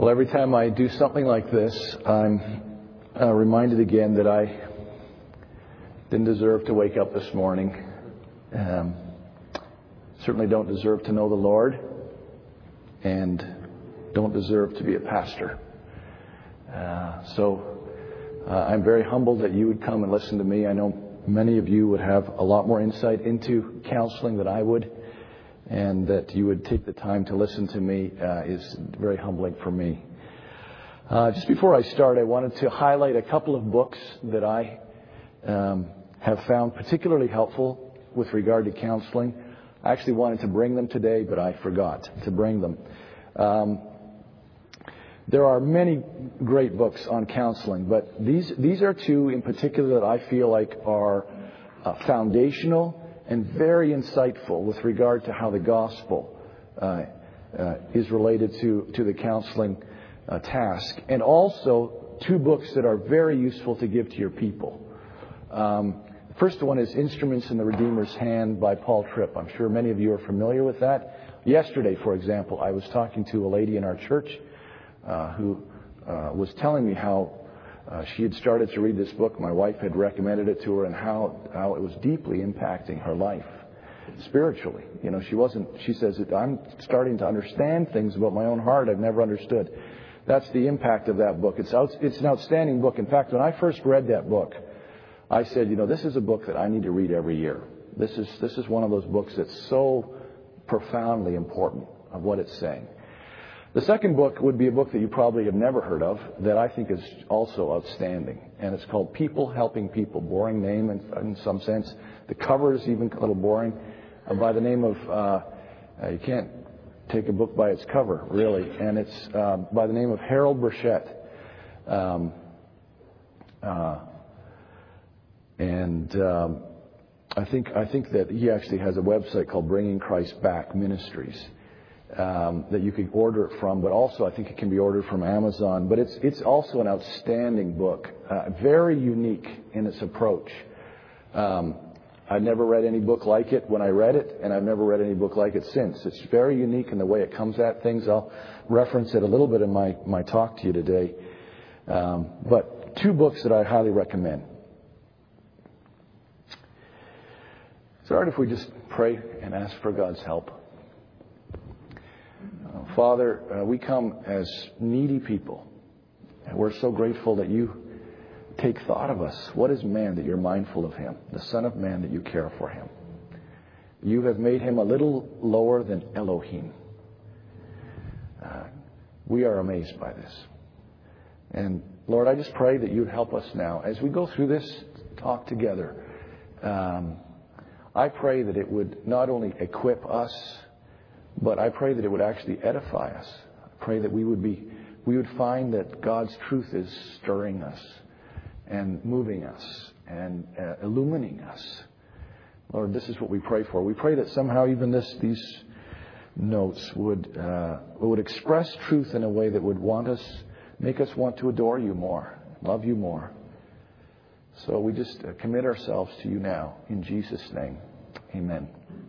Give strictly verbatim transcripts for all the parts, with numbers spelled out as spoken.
Well, every time I do something like this, I'm uh, reminded again that I didn't deserve to wake up this morning. Um, certainly don't deserve to know the Lord, and don't deserve to be a pastor. Uh, so uh, I'm very humbled that you would come and listen to me. I know many of you would have a lot more insight into counseling than I would. And that you would take the time to listen to me uh, is very humbling for me. Uh, just before I start, I wanted to highlight a couple of books that I um, have found particularly helpful with regard to counseling. I actually wanted to bring them today, but I forgot to bring them. Um, there are many great books on counseling, but these these are two in particular that I feel like are uh, foundational and very insightful with regard to how the gospel uh, uh, is related to, to the counseling uh, task. And also two books that are very useful to give to your people. Um, the first one is Instruments in the Redeemer's Hand by Paul Tripp. I'm sure many of you are familiar with that. Yesterday, for example, I was talking to a lady in our church uh, who uh, was telling me how Uh, she had started to read this book. My wife had recommended it to her, and how, how it was deeply impacting her life spiritually. You know, she wasn't, she says, I'm starting to understand things about my own heart I've never understood. That's the impact of that book. It's out, it's an outstanding book. In fact, when I first read that book, I said, you know, this is a book that I need to read every year. This is, this is one of those books that's so profoundly important of what it's saying. The second book would be a book that you probably have never heard of that I think is also outstanding. And it's called People Helping People. Boring name in, in some sense. The cover is even a little boring. Uh, by the name of, uh, uh, you can't take a book by its cover, really. And it's uh, by the name of Harold Burchett. Um, uh, and um, I think I think that he actually has a website called Bringing Christ Back Ministries. Um, that you could order it from, but also I think it can be ordered from Amazon. But it's it's also an outstanding book, uh, very unique in its approach. Um, I've never read any book like it when I read it, and I've never read any book like it since. It's very unique in the way it comes at things. I'll reference it a little bit in my, my talk to you today. Um, but two books that I highly recommend. Is it all right if we just pray and ask for God's help? Father, uh, we come as needy people, and we're so grateful that you take thought of us. What is man that you're mindful of him? The Son of Man that you care for him. You have made him a little lower than Elohim. Uh, we are amazed by this. And Lord, I just pray that you'd help us now. As we go through this talk together, um, I pray that it would not only equip us, but I pray that it would actually edify us. I pray that we would be, we would find that God's truth is stirring us and moving us and uh, illuminating us. Lord, this is what we pray for. We pray that somehow even this, these notes would uh, would express truth in a way that would want us, make us want to adore you more, love you more. So we just uh, commit ourselves to you now in Jesus' name. Amen.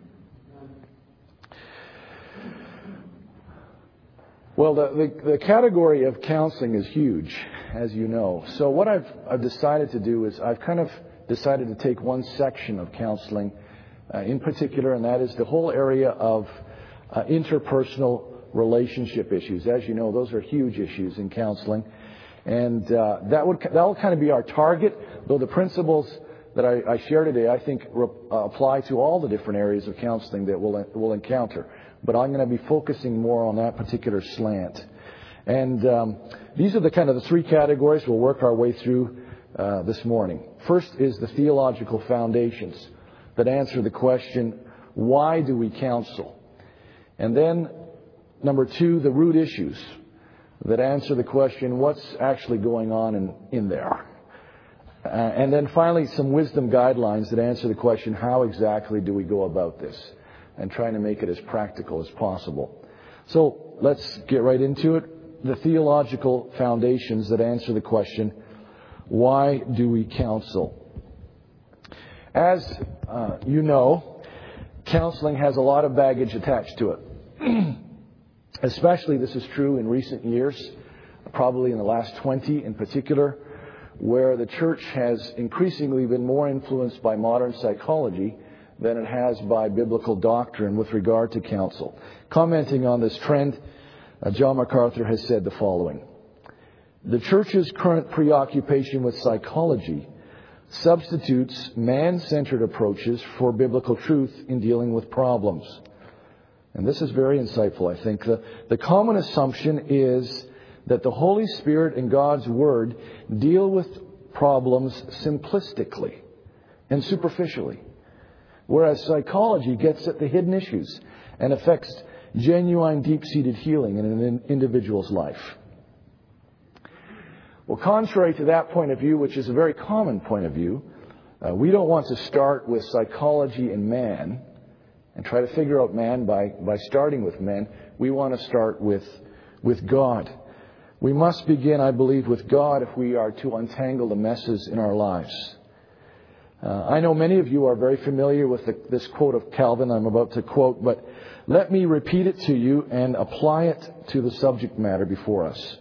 Well, the, the, the category of counseling is huge, as you know. So what I've, I've decided to do is I've kind of decided to take one section of counseling uh, in particular, and that is the whole area of uh, interpersonal relationship issues. As you know, those are huge issues in counseling. And uh, that would that will kind of be our target, though the principles that I, I share today, I think, re, uh, apply to all the different areas of counseling that we'll, we'll encounter. But I'm going to be focusing more on that particular slant. And um, these are the kind of the three categories we'll work our way through uh, this morning. First is the theological foundations that answer the question, why do we counsel? And then, number two, the root issues that answer the question, what's actually going on in, in there? Uh, and then finally, some wisdom guidelines that answer the question, how exactly do we go about this? And trying to make it as practical as possible. So let's get right into it. The theological foundations that answer the question, why do we counsel? As uh, you know, counseling has a lot of baggage attached to it. Especially this is true in recent years, probably in the last twenty in particular, where the church has increasingly been more influenced by modern psychology than it has by biblical doctrine with regard to counsel. Commenting on this trend, uh, John MacArthur has said the following: the church's current preoccupation with psychology substitutes man-centered approaches for biblical truth in dealing with problems. And this is very insightful, I think. The, the common assumption is that the Holy Spirit and God's Word deal with problems simplistically and superficially, whereas psychology gets at the hidden issues and affects genuine, deep-seated healing in an individual's life. Well, contrary to that point of view, which is a very common point of view, uh, we don't want to start with psychology and man and try to figure out man by, by starting with men. We want to start with, with God. We must begin, I believe, with God if we are to untangle the messes in our lives. Uh, I know many of you are very familiar with the, this quote of Calvin I'm about to quote, but let me repeat it to you and apply it to the subject matter before us.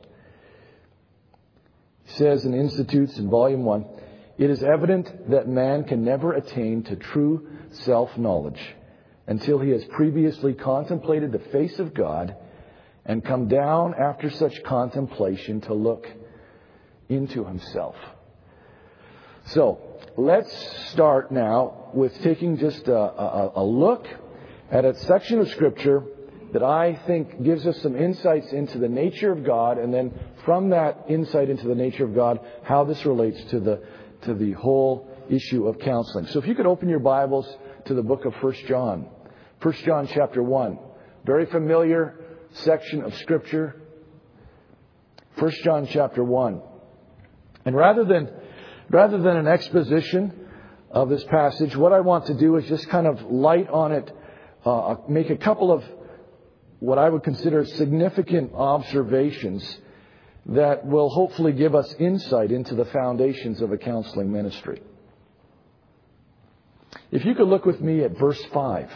He says in Institutes in Volume one, "It is evident that man can never attain to true self-knowledge until he has previously contemplated the face of God and come down after such contemplation to look into himself." So, let's start now with taking just a, a, a look at a section of Scripture that I think gives us some insights into the nature of God, and then from that insight into the nature of God, how this relates to the to the whole issue of counseling. So if you could open your Bibles to the book of First John. First John chapter one. Very familiar section of Scripture. First John chapter one. And rather than rather than an exposition of this passage, what I want to do is just kind of light on it, uh, make a couple of what I would consider significant observations that will hopefully give us insight into the foundations of a counseling ministry. If you could look with me at verse five.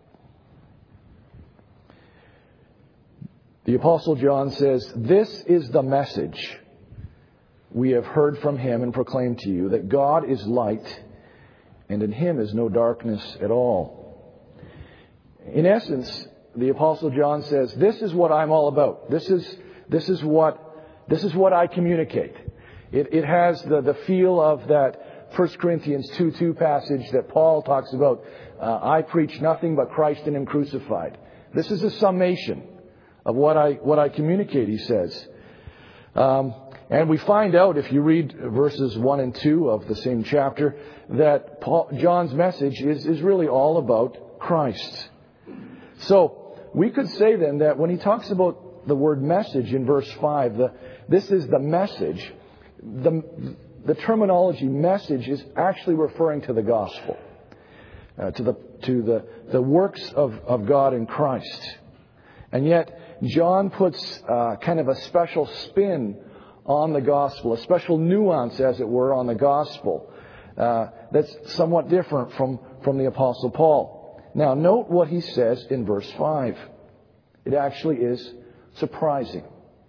The Apostle John says, "This is the message we have heard from him and proclaimed to you, that God is light, and in him is no darkness at all." In essence, the Apostle John says, this is what I'm all about. This is this is what this is what I communicate. It, it has the, the feel of that First Corinthians two two passage that Paul talks about. Uh, I preach nothing but Christ and him crucified. This is a summation of what I what I communicate, he says. Um, and we find out, if you read verses one and two of the same chapter, that Paul, John's message is, is really all about Christ. So, we could say then that when he talks about the word message in verse five, the, this is the message, the, the terminology message is actually referring to the gospel, uh, to the to the, the works of, of God in Christ. And yet, John puts uh, kind of a special spin on the gospel, a special nuance, as it were, on the gospel uh, that's somewhat different from, from the Apostle Paul. Now, note what he says in verse five. It actually is surprising.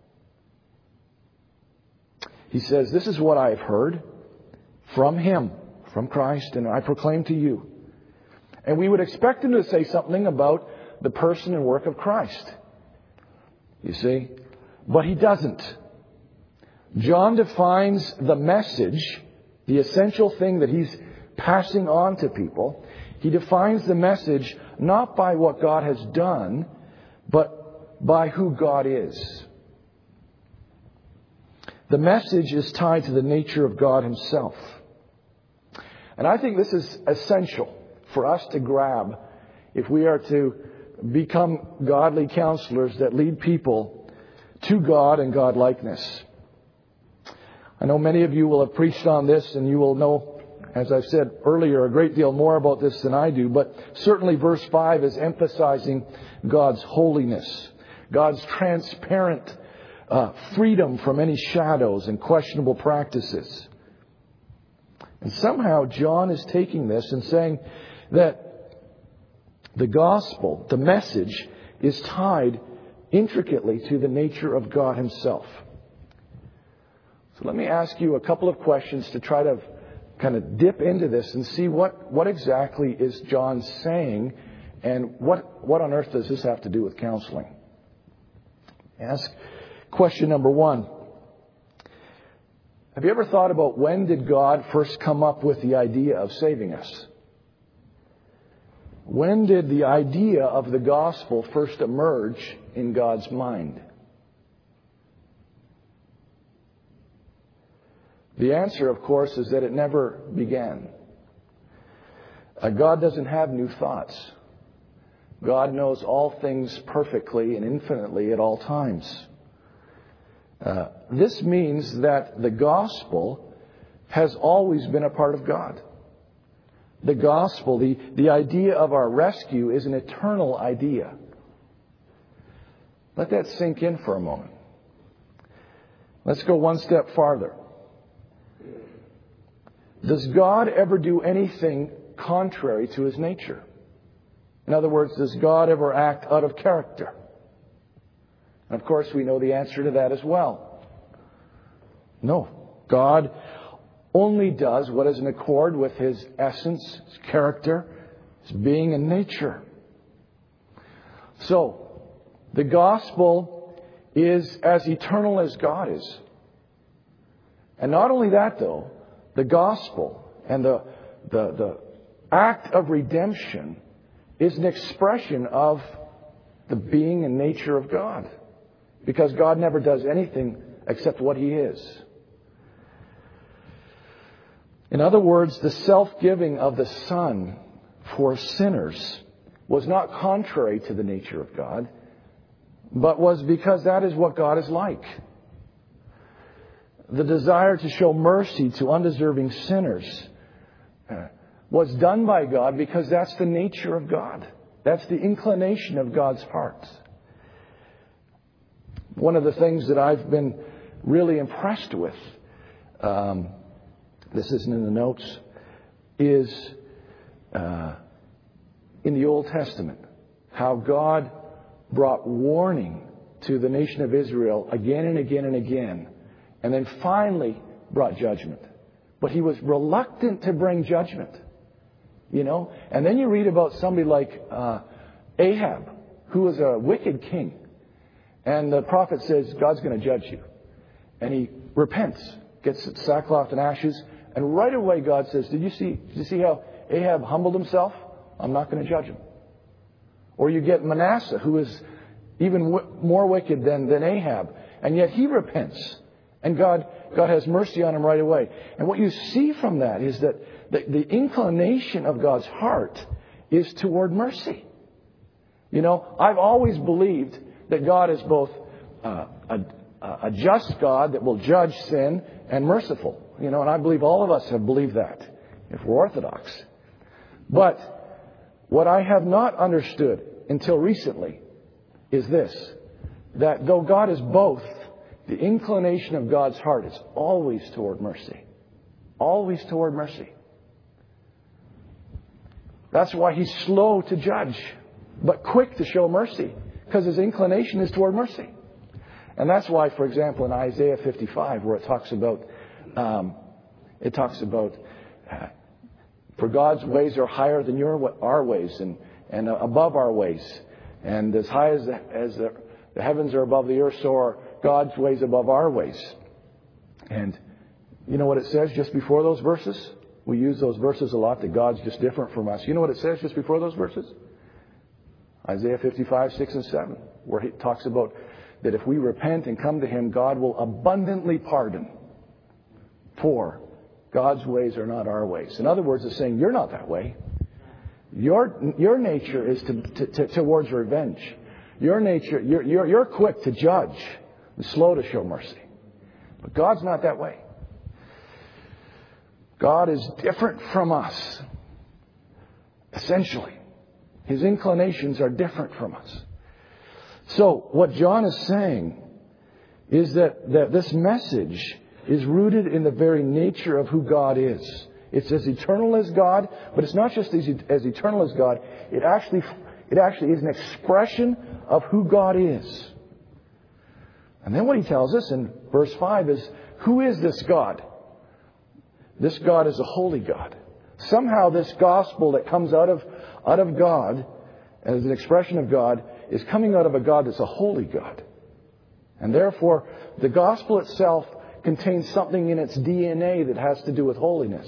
He says, "This is what I have heard from him," from Christ, "and I proclaim to you." And we would expect him to say something about the person and work of Christ. You see? But he doesn't. John defines the message, the essential thing that he's passing on to people. He defines the message not by what God has done, but by who God is. The message is tied to the nature of God himself. And I think this is essential for us to grab if we are to become godly counselors that lead people to God and God-likeness. I know many of you will have preached on this, and you will know, as I've said earlier, a great deal more about this than I do. But certainly verse five is emphasizing God's holiness, God's transparent uh, freedom from any shadows and questionable practices. And somehow John is taking this and saying that the gospel, the message, is tied intricately to the nature of God Himself. So let me ask you a couple of questions to try to kind of dip into this and see what, what exactly is John saying, and what, what on earth does this have to do with counseling? Ask question number one. Have you ever thought about when did God first come up with the idea of saving us? When did the idea of the gospel first emerge in God's mind? The answer, of course, is that it never began. Uh, God doesn't have new thoughts. God knows all things perfectly and infinitely at all times. Uh, this means that the gospel has always been a part of God. The gospel, the, the idea of our rescue, is an eternal idea. Let that sink in for a moment. Let's go one step farther. Does God ever do anything contrary to His nature? In other words, does God ever act out of character? And of course, we know the answer to that as well. No. God only does what is in accord with His essence, His character, His being and nature. So, the gospel is as eternal as God is. And not only that, though, the gospel and the, the, the act of redemption is an expression of the being and nature of God. Because God never does anything except what He is. In other words, the self-giving of the Son for sinners was not contrary to the nature of God, but was because that is what God is like. The desire to show mercy to undeserving sinners was done by God because that's the nature of God. That's the inclination of God's heart. One of the things that I've been really impressed with, um, this isn't in the notes, is uh, in the Old Testament, how God brought warning to the nation of Israel again and again and again, and then finally brought judgment. But He was reluctant to bring judgment, you know. And then you read about somebody like uh, Ahab, who was a wicked king. And the prophet says, God's going to judge you. And he repents, gets sackcloth and ashes. And right away God says, did you see, did you see how Ahab humbled himself? I'm not going to judge him. Or you get Manasseh, who is even w- more wicked than, than Ahab. And yet he repents. And God, God has mercy on him right away. And what you see from that is that the, the inclination of God's heart is toward mercy. You know, I've always believed that God is both uh, a, a just God that will judge sin and merciful. You know, and I believe all of us have believed that, if we're Orthodox. But what I have not understood until recently is this, that though God is both, the inclination of God's heart is always toward mercy. Always toward mercy. That's why He's slow to judge, but quick to show mercy. Because His inclination is toward mercy. And that's why, for example, in Isaiah fifty-five, where it talks about, um, it talks about, uh, for God's ways are higher than your our ways, and, and uh, above our ways. And as high as, the, as the, the heavens are above the earth, so are God's ways above our ways. And you know what it says just before those verses? We use those verses a lot, that God's just different from us. You know what it says just before those verses? Isaiah fifty-five, six and seven, where He talks about that if we repent and come to Him, God will abundantly pardon. For God's ways are not our ways. In other words, it's saying, you're not that way. Your, your nature is to, to, to, towards revenge. Your nature, you're, you're, you're quick to judge and slow to show mercy. But God's not that way. God is different from us, essentially. His inclinations are different from us. So, what John is saying is that, that this message is rooted in the very nature of who God is. It's as eternal as God, but it's not just as, as eternal as God. It actually, it actually is an expression of who God is. And then what he tells us in verse five is, who is this God? This God is a holy God. Somehow this gospel that comes out of, out of God, as an expression of God, is coming out of a God that's a holy God. And therefore, the gospel itself contains something in its D N A that has to do with holiness.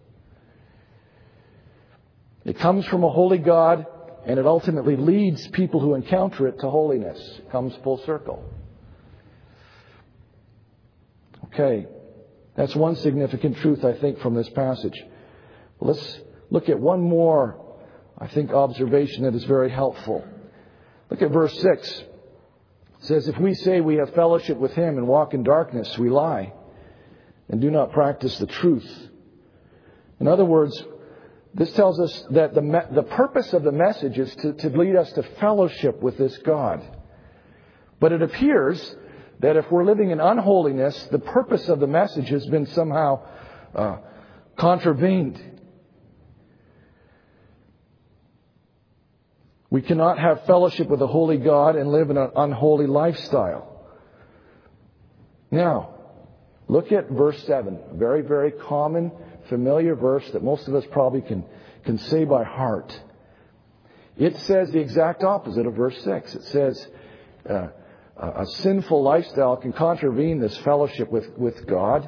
It comes from a holy God, and it ultimately leads people who encounter it to holiness. It comes full circle. Okay, that's one significant truth, I think, from this passage. Let's look at one more, I think, observation that is very helpful. Look at verse six. It says, if we say we have fellowship with Him and walk in darkness, we lie and do not practice the truth. In other words, this tells us that the me- the purpose of the message is to, to lead us to fellowship with this God. But it appears that if we're living in unholiness, the purpose of the message has been somehow uh, contravened. We cannot have fellowship with a holy God and live in an unholy lifestyle. Now, look at verse seven. A very, very common, familiar verse that most of us probably can, can say by heart. It says the exact opposite of verse six. It says uh, a sinful lifestyle can contravene this fellowship with, with God.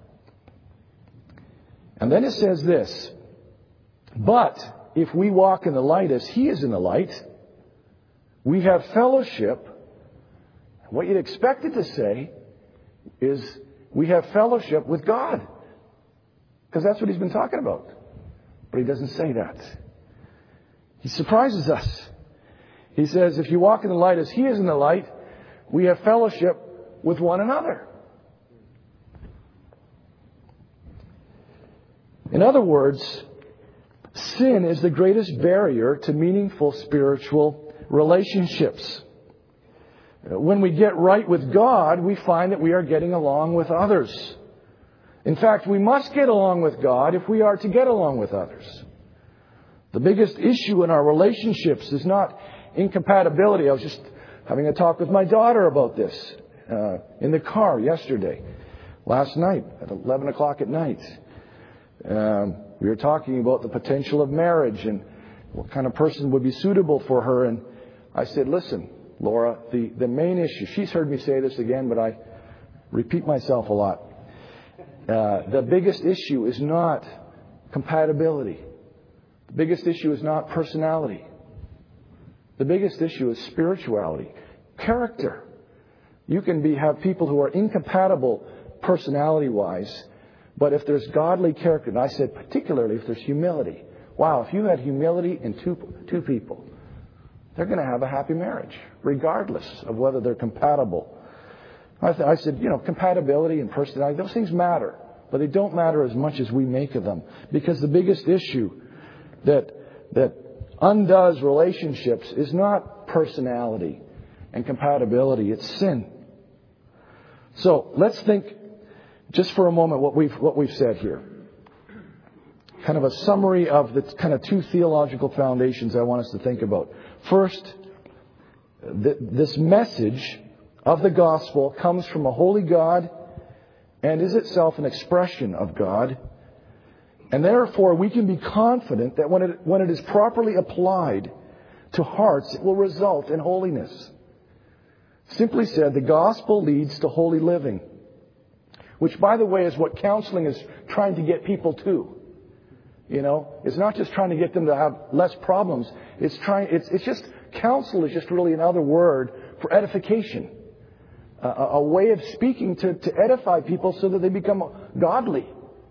And then it says this, but if we walk in the light as He is in the light, we have fellowship. What you'd expect it to say is we have fellowship with God. Because that's what He's been talking about. But He doesn't say that. He surprises us. He says, if you walk in the light as He is in the light, we have fellowship with one another. In other words, sin is the greatest barrier to meaningful spiritual relationships. When we get right with God, we find that we are getting along with others. In fact, we must get along with God if we are to get along with others. The biggest issue in our relationships is not incompatibility. I was just having a talk with my daughter about this uh, in the car yesterday, last night at eleven o'clock at night. Um, we were talking about the potential of marriage and what kind of person would be suitable for her. And I said, listen, Laura, the, the main issue, she's heard me say this again, but I repeat myself a lot. Uh, the biggest issue is not compatibility. The biggest issue is not personality. The biggest issue is spirituality, character. You can be have people who are incompatible personality-wise, but if there's godly character, and I said particularly if there's humility. Wow, if you had humility in two two people, they're going to have a happy marriage, regardless of whether they're compatible. I, th- I said, you know, compatibility and personality, those things matter, but they don't matter as much as we make of them. Because the biggest issue that that undoes relationships is not personality and compatibility, it's sin. So let's think just for a moment what we've what we've said here. Kind of a summary of the kind of two theological foundations I want us to think about. First, th- this message of the gospel comes from a holy God and is itself an expression of God. And therefore, we can be confident that when it, when it is properly applied to hearts, it will result in holiness. Simply said, the gospel leads to holy living, which, by the way, is what counseling is trying to get people to. You know, it's not just trying to get them to have less problems. It's trying. It's it's just counsel is just really another word for edification, a, a way of speaking to, to edify people so that they become godly.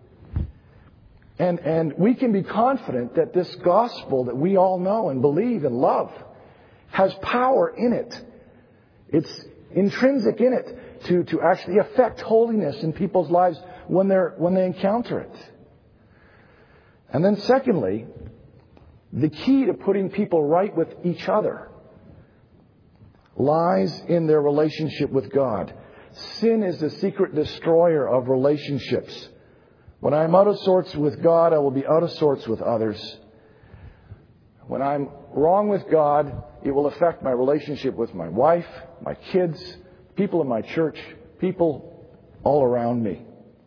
And and we can be confident that this gospel that we all know and believe and love has power in it. It's intrinsic in it to, to actually affect holiness in people's lives when they're when they encounter it. And then secondly, the key to putting people right with each other lies in their relationship with God. Sin is the secret destroyer of relationships. When I'm out of sorts with God, I will be out of sorts with others. When I'm wrong with God, it will affect my relationship with my wife, my kids, people in my church, people all around me.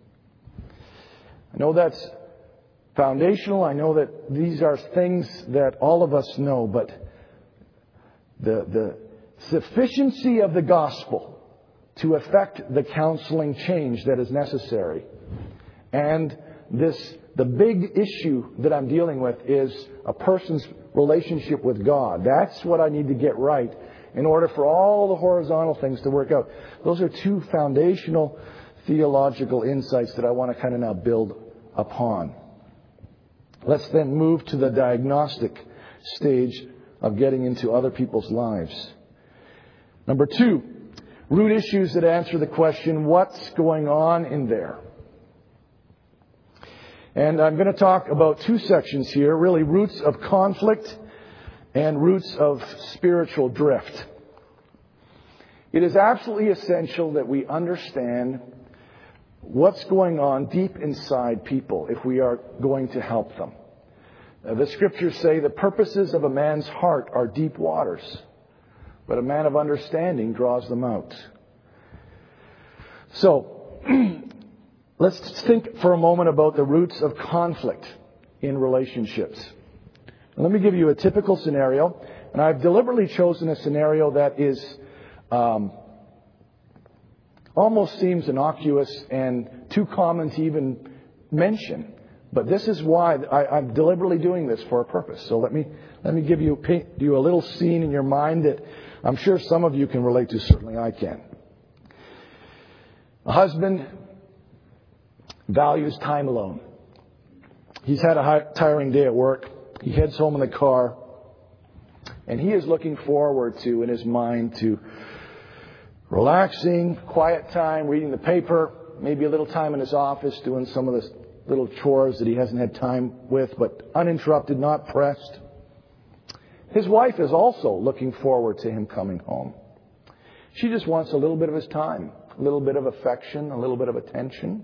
I know that's foundational. I know that these are things that all of us know, but the, the sufficiency of the gospel to effect the counseling change that is necessary, and this the big issue that I'm dealing with is a person's relationship with God. That's what I need to get right in order for all the horizontal things to work out. Those are two foundational theological insights that I want to kind of now build upon. Let's then move to the diagnostic stage of getting into other people's lives. Number two, root issues that answer the question, what's going on in there? And I'm going to talk about two sections here, really roots of conflict and roots of spiritual drift. It is absolutely essential that we understand what's going on deep inside people if we are going to help them. Uh, the scriptures say the purposes of a man's heart are deep waters, but a man of understanding draws them out. So, let's think for a moment about the roots of conflict in relationships. Let me give you a typical scenario, and I've deliberately chosen a scenario that is um, almost seems innocuous and too common to even mention. But this is why I, I'm deliberately doing this for a purpose. So let me let me give you paint you a little scene in your mind that I'm sure some of you can relate to. Certainly I can. A husband values time alone. He's had a high, tiring day at work. He heads home in the car, and he is looking forward to, in his mind, to relaxing, quiet time, reading the paper, maybe a little time in his office doing some of the little chores that he hasn't had time with, but uninterrupted, not pressed. His wife is also looking forward to him coming home. She just wants a little bit of his time, a little bit of affection, a little bit of attention.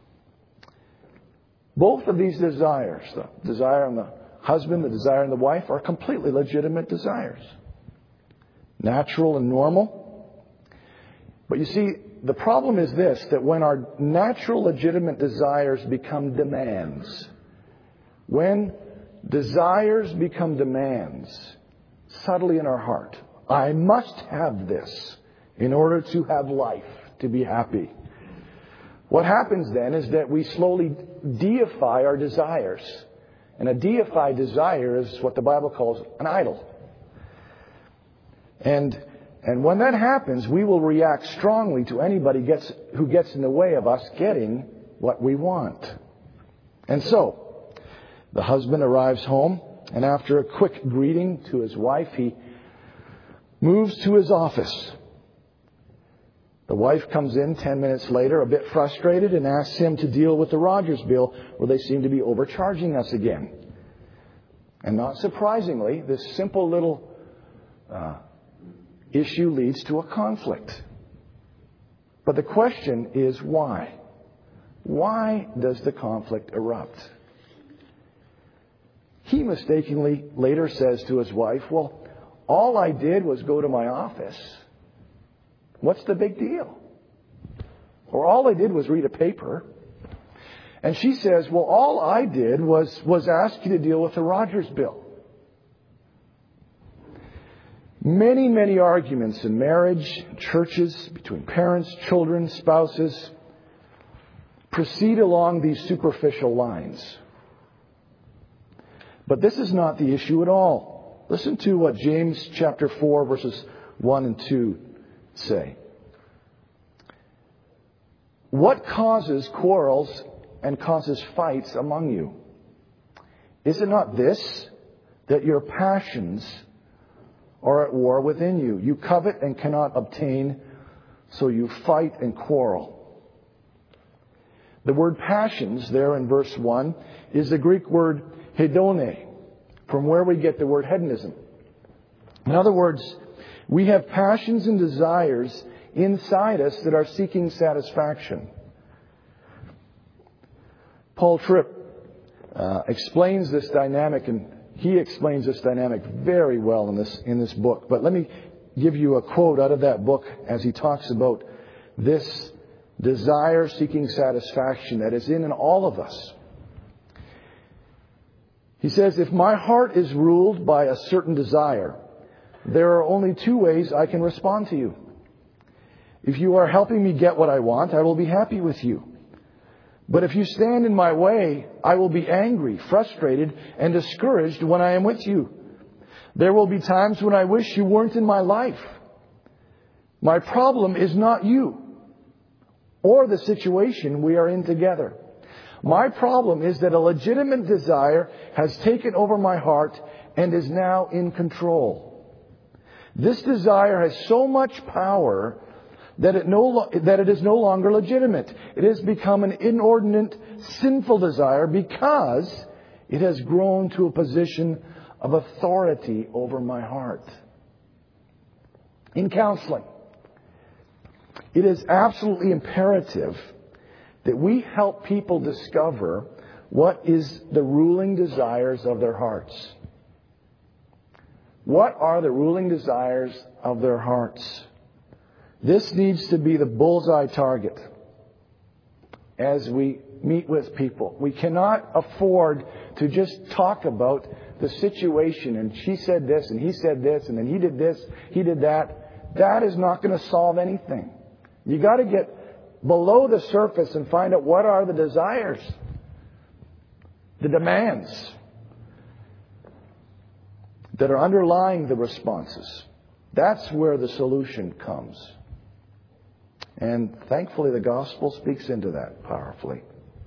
Both of these desires, the desire in the husband, the desire in the wife, are completely legitimate desires. Natural and normal. But you see, the problem is this, that when our natural legitimate desires become demands, when desires become demands, subtly in our heart, I must have this in order to have life, to be happy. What happens then is that we slowly deify our desires. And a deified desire is what the Bible calls an idol. And and when that happens, we will react strongly to anybody gets who gets in the way of us getting what we want. And so, the husband arrives home, and after a quick greeting to his wife, he moves to his office. The wife comes in ten minutes later, a bit frustrated, and asks him to deal with the Rogers bill, where they seem to be overcharging us again. And not surprisingly, this simple little uh, issue leads to a conflict. But the question is why? Why does the conflict erupt? He mistakenly later says to his wife, well, all I did was go to my office. What's the big deal? Or all I did was read a paper. And she says, well, all I did was, was ask you to deal with the Rogers bill. Many, many arguments in marriage, churches, between parents, children, spouses, proceed along these superficial lines. But this is not the issue at all. Listen to what James chapter four, verses one and two say. What causes quarrels and causes fights among you? Is it not this, that your passions are at war within you? You covet and cannot obtain, so you fight and quarrel. The word passions there in verse one is the Greek word hedone, from where we get the word hedonism. In other words, we have passions and desires inside us that are seeking satisfaction. Paul Tripp uh, explains this dynamic, and he explains this dynamic very well in this in this book. But let me give you a quote out of that book as he talks about this desire-seeking satisfaction that is in all of us. He says, if my heart is ruled by a certain desire, there are only two ways I can respond to you. If you are helping me get what I want, I will be happy with you. But if you stand in my way, I will be angry, frustrated, and discouraged when I am with you. There will be times when I wish you weren't in my life. My problem is not you or the situation we are in together. My problem is that a legitimate desire has taken over my heart and is now in control. This desire has so much power that it no that it is no longer legitimate. It has become an inordinate, sinful desire because it has grown to a position of authority over my heart. In counseling, it is absolutely imperative that we help people discover what is the ruling desires of their hearts. What are the ruling desires of their hearts? This needs to be the bullseye target as we meet with people. We cannot afford to just talk about the situation and she said this and he said this and then he did this, he did that. That is not going to solve anything. You got to get below the surface and find out what are the desires, the demands that are underlying the responses. That's where the solution comes. And thankfully the gospel speaks into that powerfully.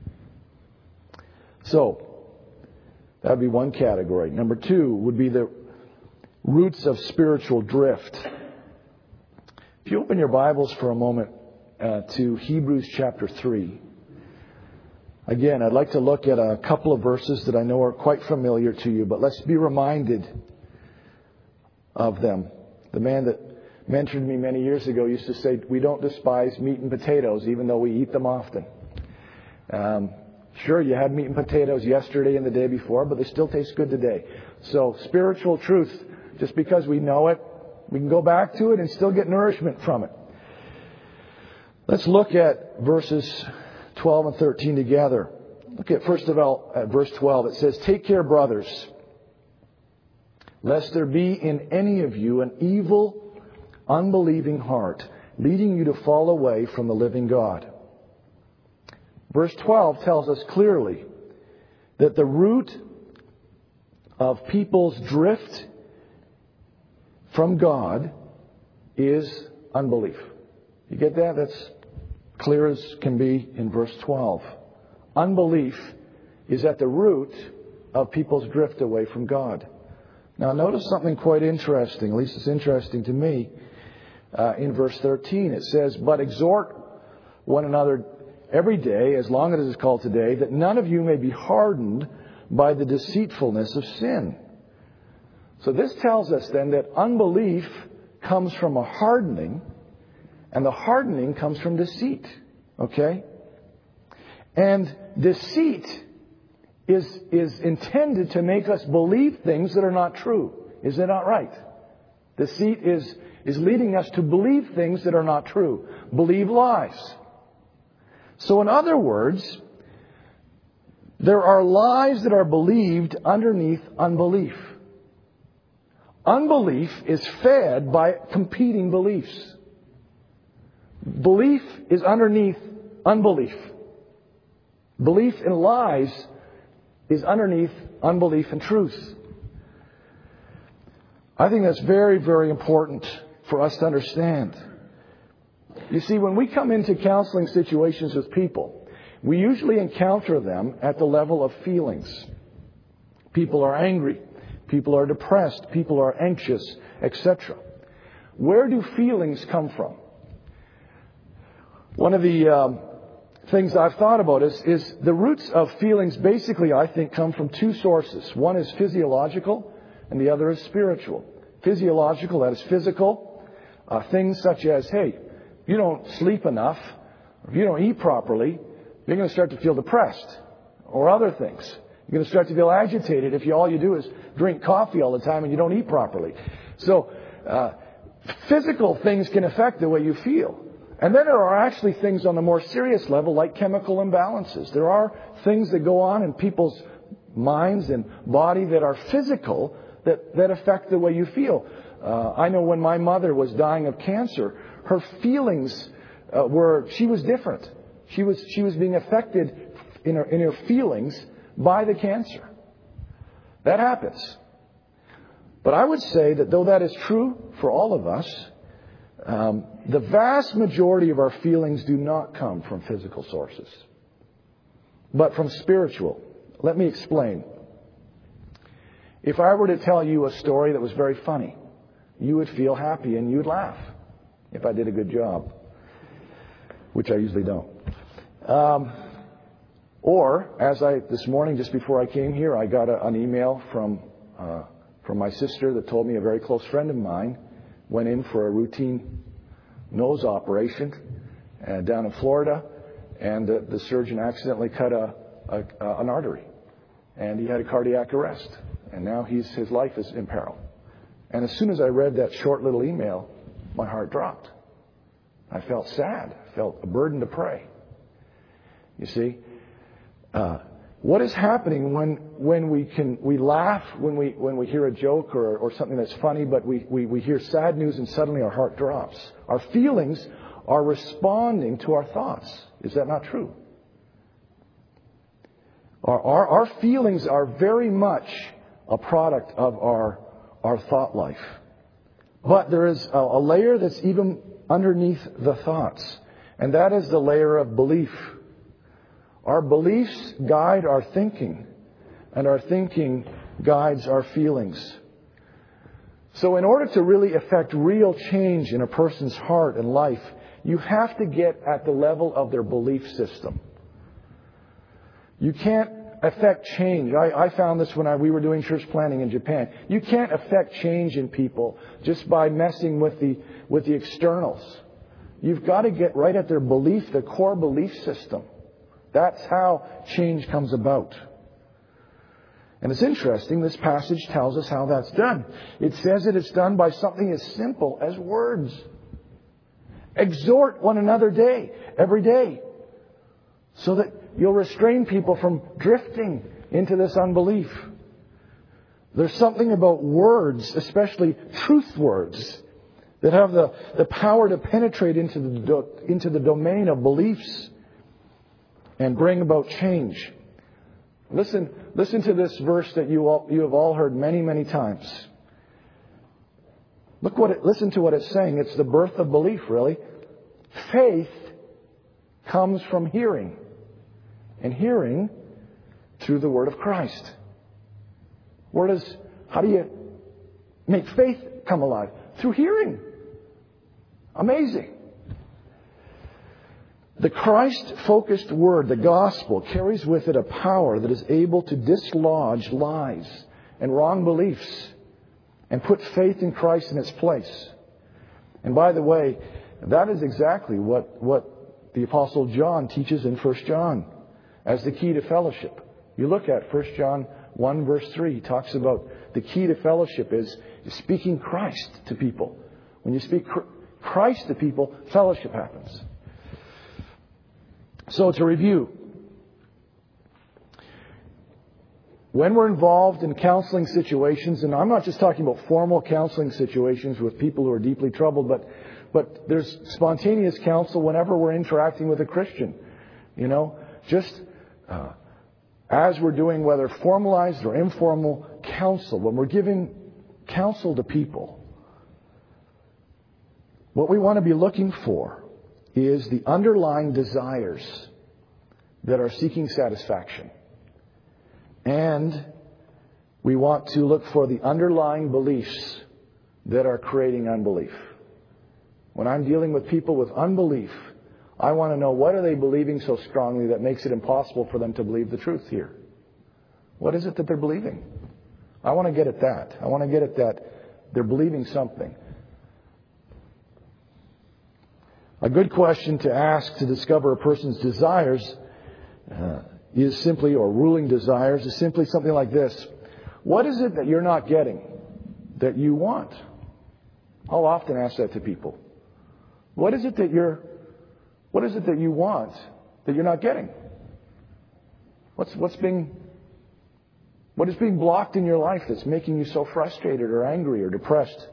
So, that would be one category. Number two would be the roots of spiritual drift. If you open your Bibles for a moment uh, to Hebrews chapter three. Again, I'd like to look at a couple of verses that I know are quite familiar to you, but let's be reminded of them. The man that mentored me many years ago used to say, we don't despise meat and potatoes, even though we eat them often. Um, sure, you had meat and potatoes yesterday and the day before, but they still taste good today. So spiritual truth, just because we know it, we can go back to it and still get nourishment from it. Let's look at verses twelve and thirteen together. Look at, first of all, at verse twelve. It says, take care, brothers, lest there be in any of you an evil, unbelieving heart, leading you to fall away from the living God. Verse twelve tells us clearly that the root of people's drift from God is unbelief. You get that? That's clear as can be in verse twelve. Unbelief is at the root of people's drift away from God. Now notice something quite interesting, at least it's interesting to me. Uh, in verse thirteen it says, but exhort one another every day, as long as it is called today, that none of you may be hardened by the deceitfulness of sin. So this tells us then that unbelief comes from a hardening, and the hardening comes from deceit. Okay? And deceit is, is intended to make us believe things that are not true. Is that not right? Deceit is, is leading us to believe things that are not true. Believe lies. So in other words, there are lies that are believed underneath unbelief. Unbelief is fed by competing beliefs. Belief is underneath unbelief. Belief in lies is underneath unbelief in truth. I think that's very, very important for us to understand. You see, when we come into counseling situations with people, we usually encounter them at the level of feelings. People are angry. People are depressed. People are anxious, et cetera. Where do feelings come from? One of the um, things I've thought about is, is the roots of feelings basically, I think, come from two sources. One is physiological and the other is spiritual. Physiological, that is physical. Uh, things such as, hey, if you don't sleep enough, if you don't eat properly, you're going to start to feel depressed. Or other things. You're going to start to feel agitated if you, all you do is drink coffee all the time and you don't eat properly. So, uh, physical things can affect the way you feel. And then there are actually things on a more serious level like chemical imbalances. There are things that go on in people's minds and body that are physical that, that affect the way you feel. Uh, I know when my mother was dying of cancer, her feelings uh, were, she was different. She was, she was being affected in her, in her feelings by the cancer. That happens. But I would say that though that is true for all of us, um, the vast majority of our feelings do not come from physical sources, but from spiritual. Let me explain. If I were to tell you a story that was very funny, you would feel happy and you'd laugh if I did a good job, which I usually don't. Um, or, as I, this morning, just before I came here, I got a, an email from, uh, from my sister that told me a very close friend of mine went in for a routine nose operation uh, down in Florida, and the, the surgeon accidentally cut a, a, a, an artery, and he had a cardiac arrest, and now he's, his life is in peril. And as soon as I read that short little email, my heart dropped. I felt sad. I felt a burden to pray. You see, uh, what is happening when when we can we laugh when we when we hear a joke or or something that's funny, but we we, we hear sad news and suddenly our heart drops. Our feelings are responding to our thoughts. Is that not true? Our our, our feelings are very much a product of our our thought life. But there is a, a layer that's even underneath the thoughts, and that is the layer of belief. Our beliefs guide our thinking, and our thinking guides our feelings. So in order to really affect real change in a person's heart and life, you have to get at the level of their belief system. You can't affect change. I, I found this when I, we were doing church planting in Japan. You can't affect change in people just by messing with the, with the externals. You've got to get right at their belief, their core belief system. That's how change comes about. And it's interesting, this passage tells us how that's done. It says that it's done by something as simple as words. Exhort one another day, every day, so that you'll restrain people from drifting into this unbelief. There's something about words, especially truth words, that have the, the power to penetrate into the, do, into the domain of beliefs and bring about change. Listen, listen to this verse that you all, you have all heard many, many times. Look what it, listen to what it's saying. It's the birth of belief, really. Faith comes from hearing, and hearing through the word of Christ. Where does, how do you make faith come alive? Through hearing. Amazing. The Christ-focused word, the gospel, carries with it a power that is able to dislodge lies and wrong beliefs and put faith in Christ in its place. And by the way, that is exactly what, what the Apostle John teaches in First John as the key to fellowship. You look at First John one verse three. He talks about the key to fellowship is speaking Christ to people. When you speak Christ to people, fellowship happens. So to review, when we're involved in counseling situations, and I'm not just talking about formal counseling situations with people who are deeply troubled, but but there's spontaneous counsel whenever we're interacting with a Christian. You know, just uh, as we're doing whether formalized or informal counsel, when we're giving counsel to people, what we want to be looking for is the underlying desires that are seeking satisfaction. And we want to look for the underlying beliefs that are creating unbelief. When I'm dealing with people with unbelief, I want to know, what are they believing so strongly that makes it impossible for them to believe the truth here? What is it that they're believing? I want to get at that. I want to get at that. They're believing something. A good question to ask to discover a person's desires uh, is simply, or ruling desires, is simply something like this. What is it that you're not getting that you want? I'll often ask that to people. What is it that you're, what is it that you want that you're not getting? What's, what's being, what is being blocked in your life that's making you so frustrated or angry or depressed?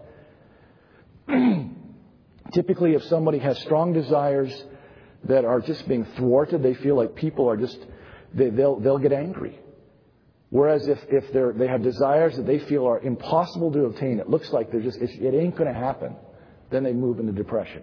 Typically, if somebody has strong desires that are just being thwarted, they feel like people are just, they, they'll, they'll get angry. Whereas if, if they're, they have desires that they feel are impossible to obtain, it looks like they're just, it ain't going to happen, then they move into depression.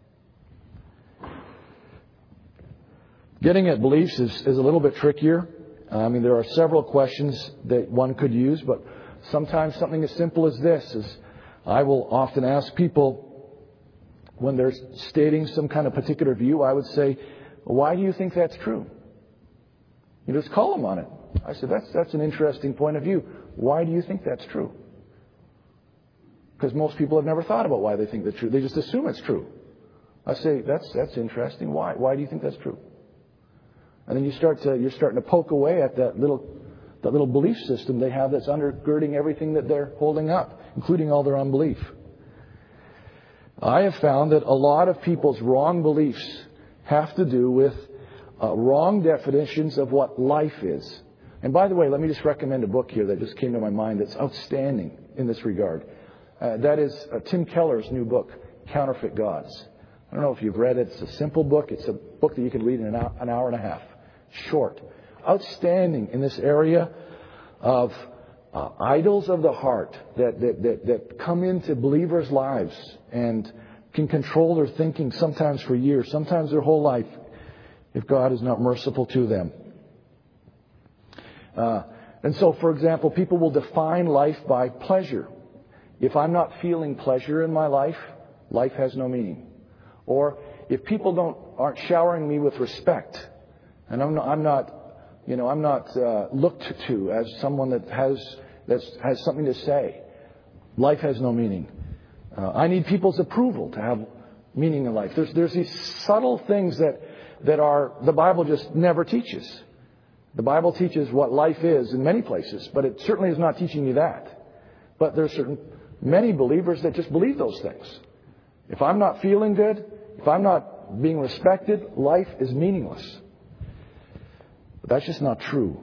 Getting at beliefs is, is a little bit trickier. I mean, there are several questions that one could use, but sometimes something as simple as this is, I will often ask people when they're stating some kind of particular view, I would say, why do you think that's true? You just call them on it. I said, that's, that's an interesting point of view. Why do you think that's true? Because most people have never thought about why they think that's true. They just assume it's true. I say, that's, that's interesting. Why? Why do you think that's true? And then you start to, you're starting to poke away at that little, that little belief system they have that's undergirding everything that they're holding up, including all their unbelief. I have found that a lot of people's wrong beliefs have to do with uh, wrong definitions of what life is. And by the way, let me just recommend a book here that just came to my mind that's outstanding in this regard. Uh, that is uh, Tim Keller's new book, Counterfeit Gods. I don't know if you've read it. It's a simple book. It's a book that you can read in an hour, an hour and a half. Short. Outstanding in this area of uh, idols of the heart that, that, that, that come into believers' lives and can control their thinking sometimes for years, sometimes their whole life, if God is not merciful to them. Uh, and so, for example, people will define life by pleasure. If I'm not feeling pleasure in my life, life has no meaning. Or if people don't aren't showering me with respect, and I'm not, I'm not you know, I'm not uh, looked to as someone that has that has something to say, life has no meaning. Uh, I need people's approval to have meaning in life. There's there's these subtle things that that are the Bible just never teaches. The Bible teaches what life is in many places, but it certainly is not teaching you that. But there's certain many believers that just believe those things. If I'm not feeling good, if I'm not being respected, life is meaningless. But that's just not true.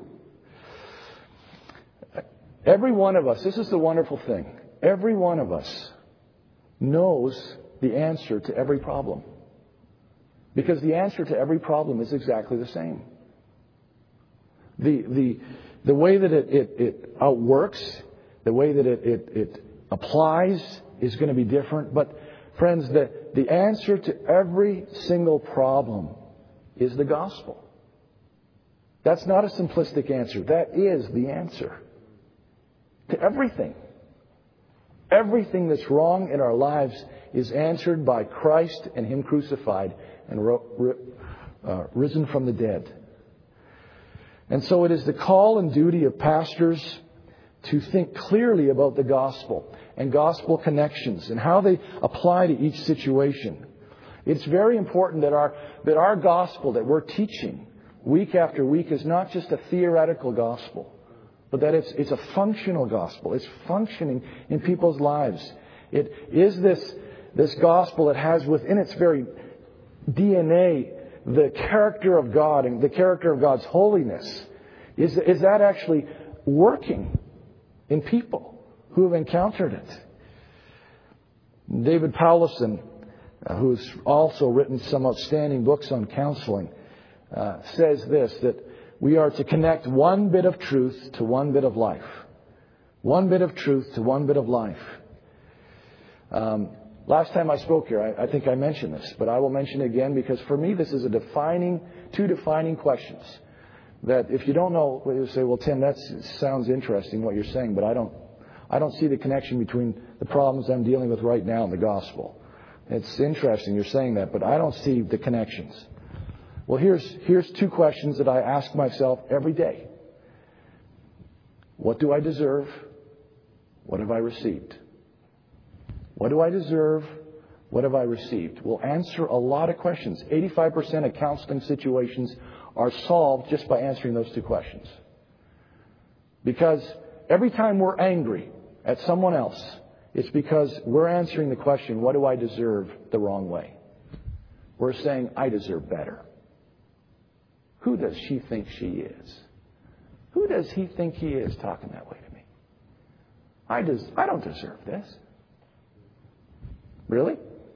Every one of us, this is the wonderful thing, every one of us knows the answer to every problem. Because the answer to every problem is exactly the same. The the the way that it, it, it outworks, the way that it, it, it applies is going to be different. But friends, the, the answer to every single problem is the gospel. That's not a simplistic answer. That is the answer to everything. Everything that's wrong in our lives is answered by Christ and Him crucified and ro- uh, risen from the dead. And so it is the call and duty of pastors to think clearly about the gospel and gospel connections and how they apply to each situation. It's very important that our that our gospel that we're teaching week after week is not just a theoretical gospel, but that it's it's a functional gospel. It's functioning in people's lives. It is this this gospel that has within its very D N A the character of God and the character of God's holiness. Is, is that actually working in people who have encountered it? David Powlison, uh, who's also written some outstanding books on counseling, uh, says this, that we are to connect one bit of truth to one bit of life. One bit of truth to one bit of life. Um, Last time I spoke here, I, I think I mentioned this, but I will mention it again because for me this is a defining, two defining questions. That if you don't know, you say, well, Tim, that sounds interesting what you're saying, but I don't, I don't see the connection between the problems I'm dealing with right now and the gospel. It's interesting you're saying that, but I don't see the connections. Well, here's here's two questions that I ask myself every day. What do I deserve? What have I received? What do I deserve? What have I received? We'll answer a lot of questions. eighty-five percent of counseling situations are solved just by answering those two questions. Because every time we're angry at someone else, It's because we're answering the question, what do I deserve, the wrong way. We're saying, I deserve better. Who does she think she is? Who does he think he is talking that way to me? I, des- I don't deserve this. Really?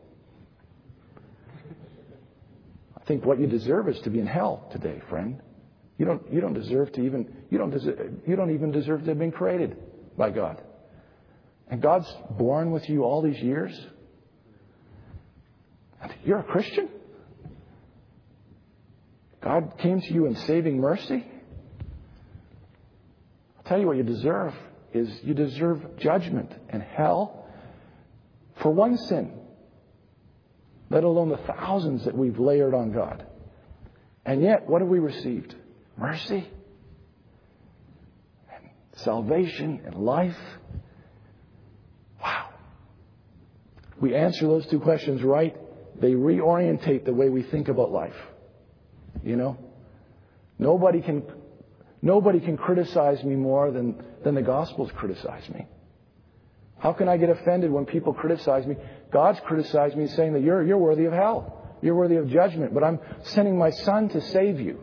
I think what you deserve is to be in hell today, friend. You don't, you don't deserve to even, you don't deserve, you don't even deserve to have been created by God. And God's borne with you all these years. You're a Christian? God came to you in saving mercy? I'll tell you what you deserve is you deserve judgment and hell for one sin, let alone the thousands that we've layered on God. And yet, what have we received? Mercy, and salvation, and life. Wow. We answer those two questions right, they reorientate the way we think about life. You know? Nobody can nobody can criticize me more than, than the Gospels criticize me. How can I get offended when people criticize me? God's criticized me saying that you're, you're worthy of hell. You're worthy of judgment. But I'm sending my Son to save you.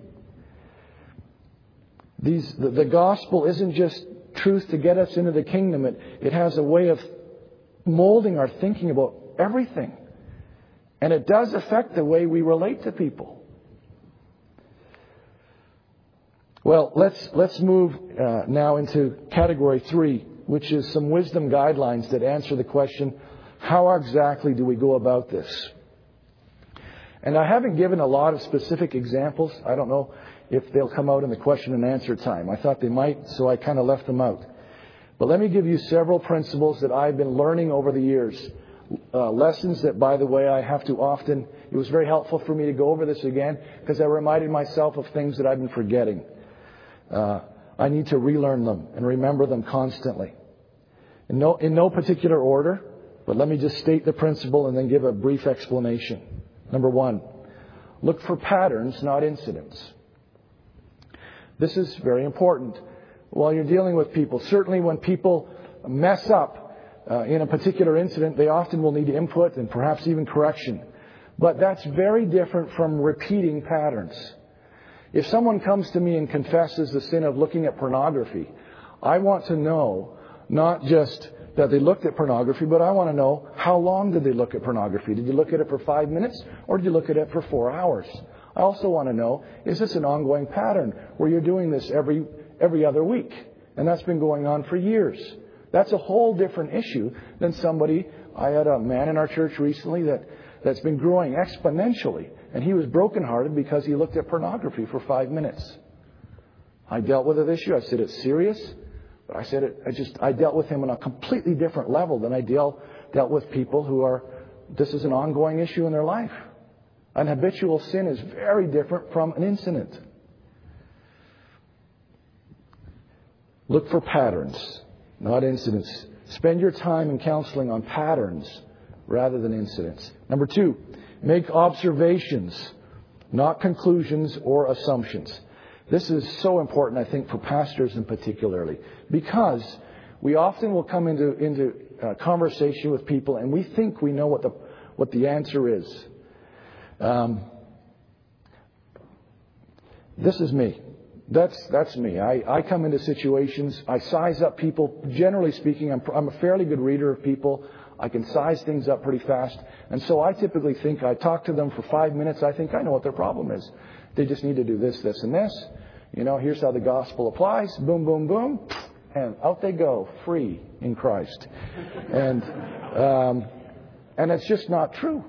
These, the, the Gospel isn't just truth to get us into the kingdom. It, it has a way of molding our thinking about everything. And it does affect the way we relate to people. Well, let's let's move uh, now into category three, which is some wisdom guidelines that answer the question, how exactly do we go about this? And I haven't given a lot of specific examples. I don't know if they'll come out in the question and answer time. I thought they might, so I kind of left them out. But let me give you several principles that I've been learning over the years. Uh, lessons that, by the way, I have to often... It was very helpful for me to go over this again because I reminded myself of things that I've been forgetting. Uh, I need to relearn them and remember them constantly. In no, in no particular order, but let me just state the principle and then give a brief explanation. Number one, look for patterns, not incidents. This is very important while you're dealing with people. Certainly when people mess up uh, in a particular incident, they often will need input and perhaps even correction. But that's very different from repeating patterns. If someone comes to me and confesses the sin of looking at pornography, I want to know not just that they looked at pornography, but I want to know how long did they look at pornography? Did you look at it for five minutes or did you look at it for four hours? I also want to know, is this an ongoing pattern where you're doing this every every other week? And that's been going on for years. That's a whole different issue than somebody... I had a man in our church recently that, that's been growing exponentially. And he was brokenhearted because he looked at pornography for five minutes. I dealt with this issue. I said, it's serious. But I said, it, I just, I dealt with him on a completely different level than I deal, dealt with people who are, this is an ongoing issue in their life. An habitual sin is very different from an incident. Look for patterns, not incidents. Spend your time in counseling on patterns rather than incidents. Number two, make observations, not conclusions or assumptions. This is so important, I think, for pastors in particularly, because we often will come into into uh, conversation with people and we think we know what the what the answer is. Um, this is me. That's that's me. I, I come into situations. I size up people. Generally speaking, I'm I'm a fairly good reader of people. I can size things up pretty fast. And so I typically think I talk to them for five minutes. I think I know what their problem is. They just need to do this, this, and this. You know, here's how the gospel applies. Boom, boom, boom. And out they go, free in Christ. And um, and it's just not true.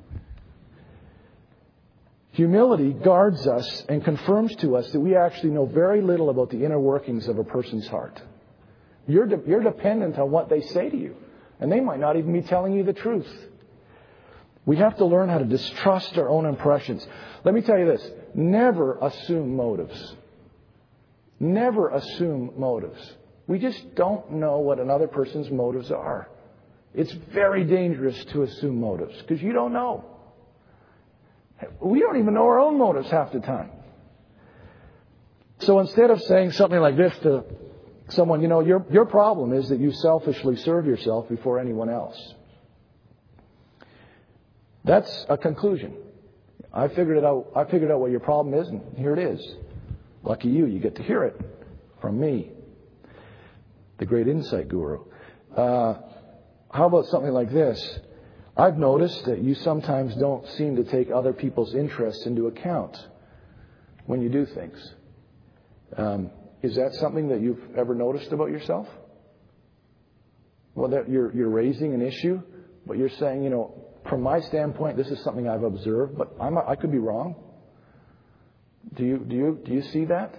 Humility guards us and confirms to us that we actually know very little about the inner workings of a person's heart. You're de- you're dependent on what they say to you. And they might not even be telling you the truth. We have to learn how to distrust our own impressions. Let me tell you this. Never assume motives. Never assume motives. We just don't know what another person's motives are. It's very dangerous to assume motives because you don't know. We don't even know our own motives half the time. So instead of saying something like this to someone, you know, your, your problem is that you selfishly serve yourself before anyone else. That's a conclusion. I figured it out. I figured out what your problem is, and here it is. Lucky you, you get to hear it from me, the great insight guru. Uh, how about something like this? I've noticed that you sometimes don't seem to take other people's interests into account when you do things. Um, is that something that you've ever noticed about yourself? Well, that you're you're raising an issue, but you're saying, you know, from my standpoint, this is something I've observed, but I'm, I could be wrong. Do you do you do you see that?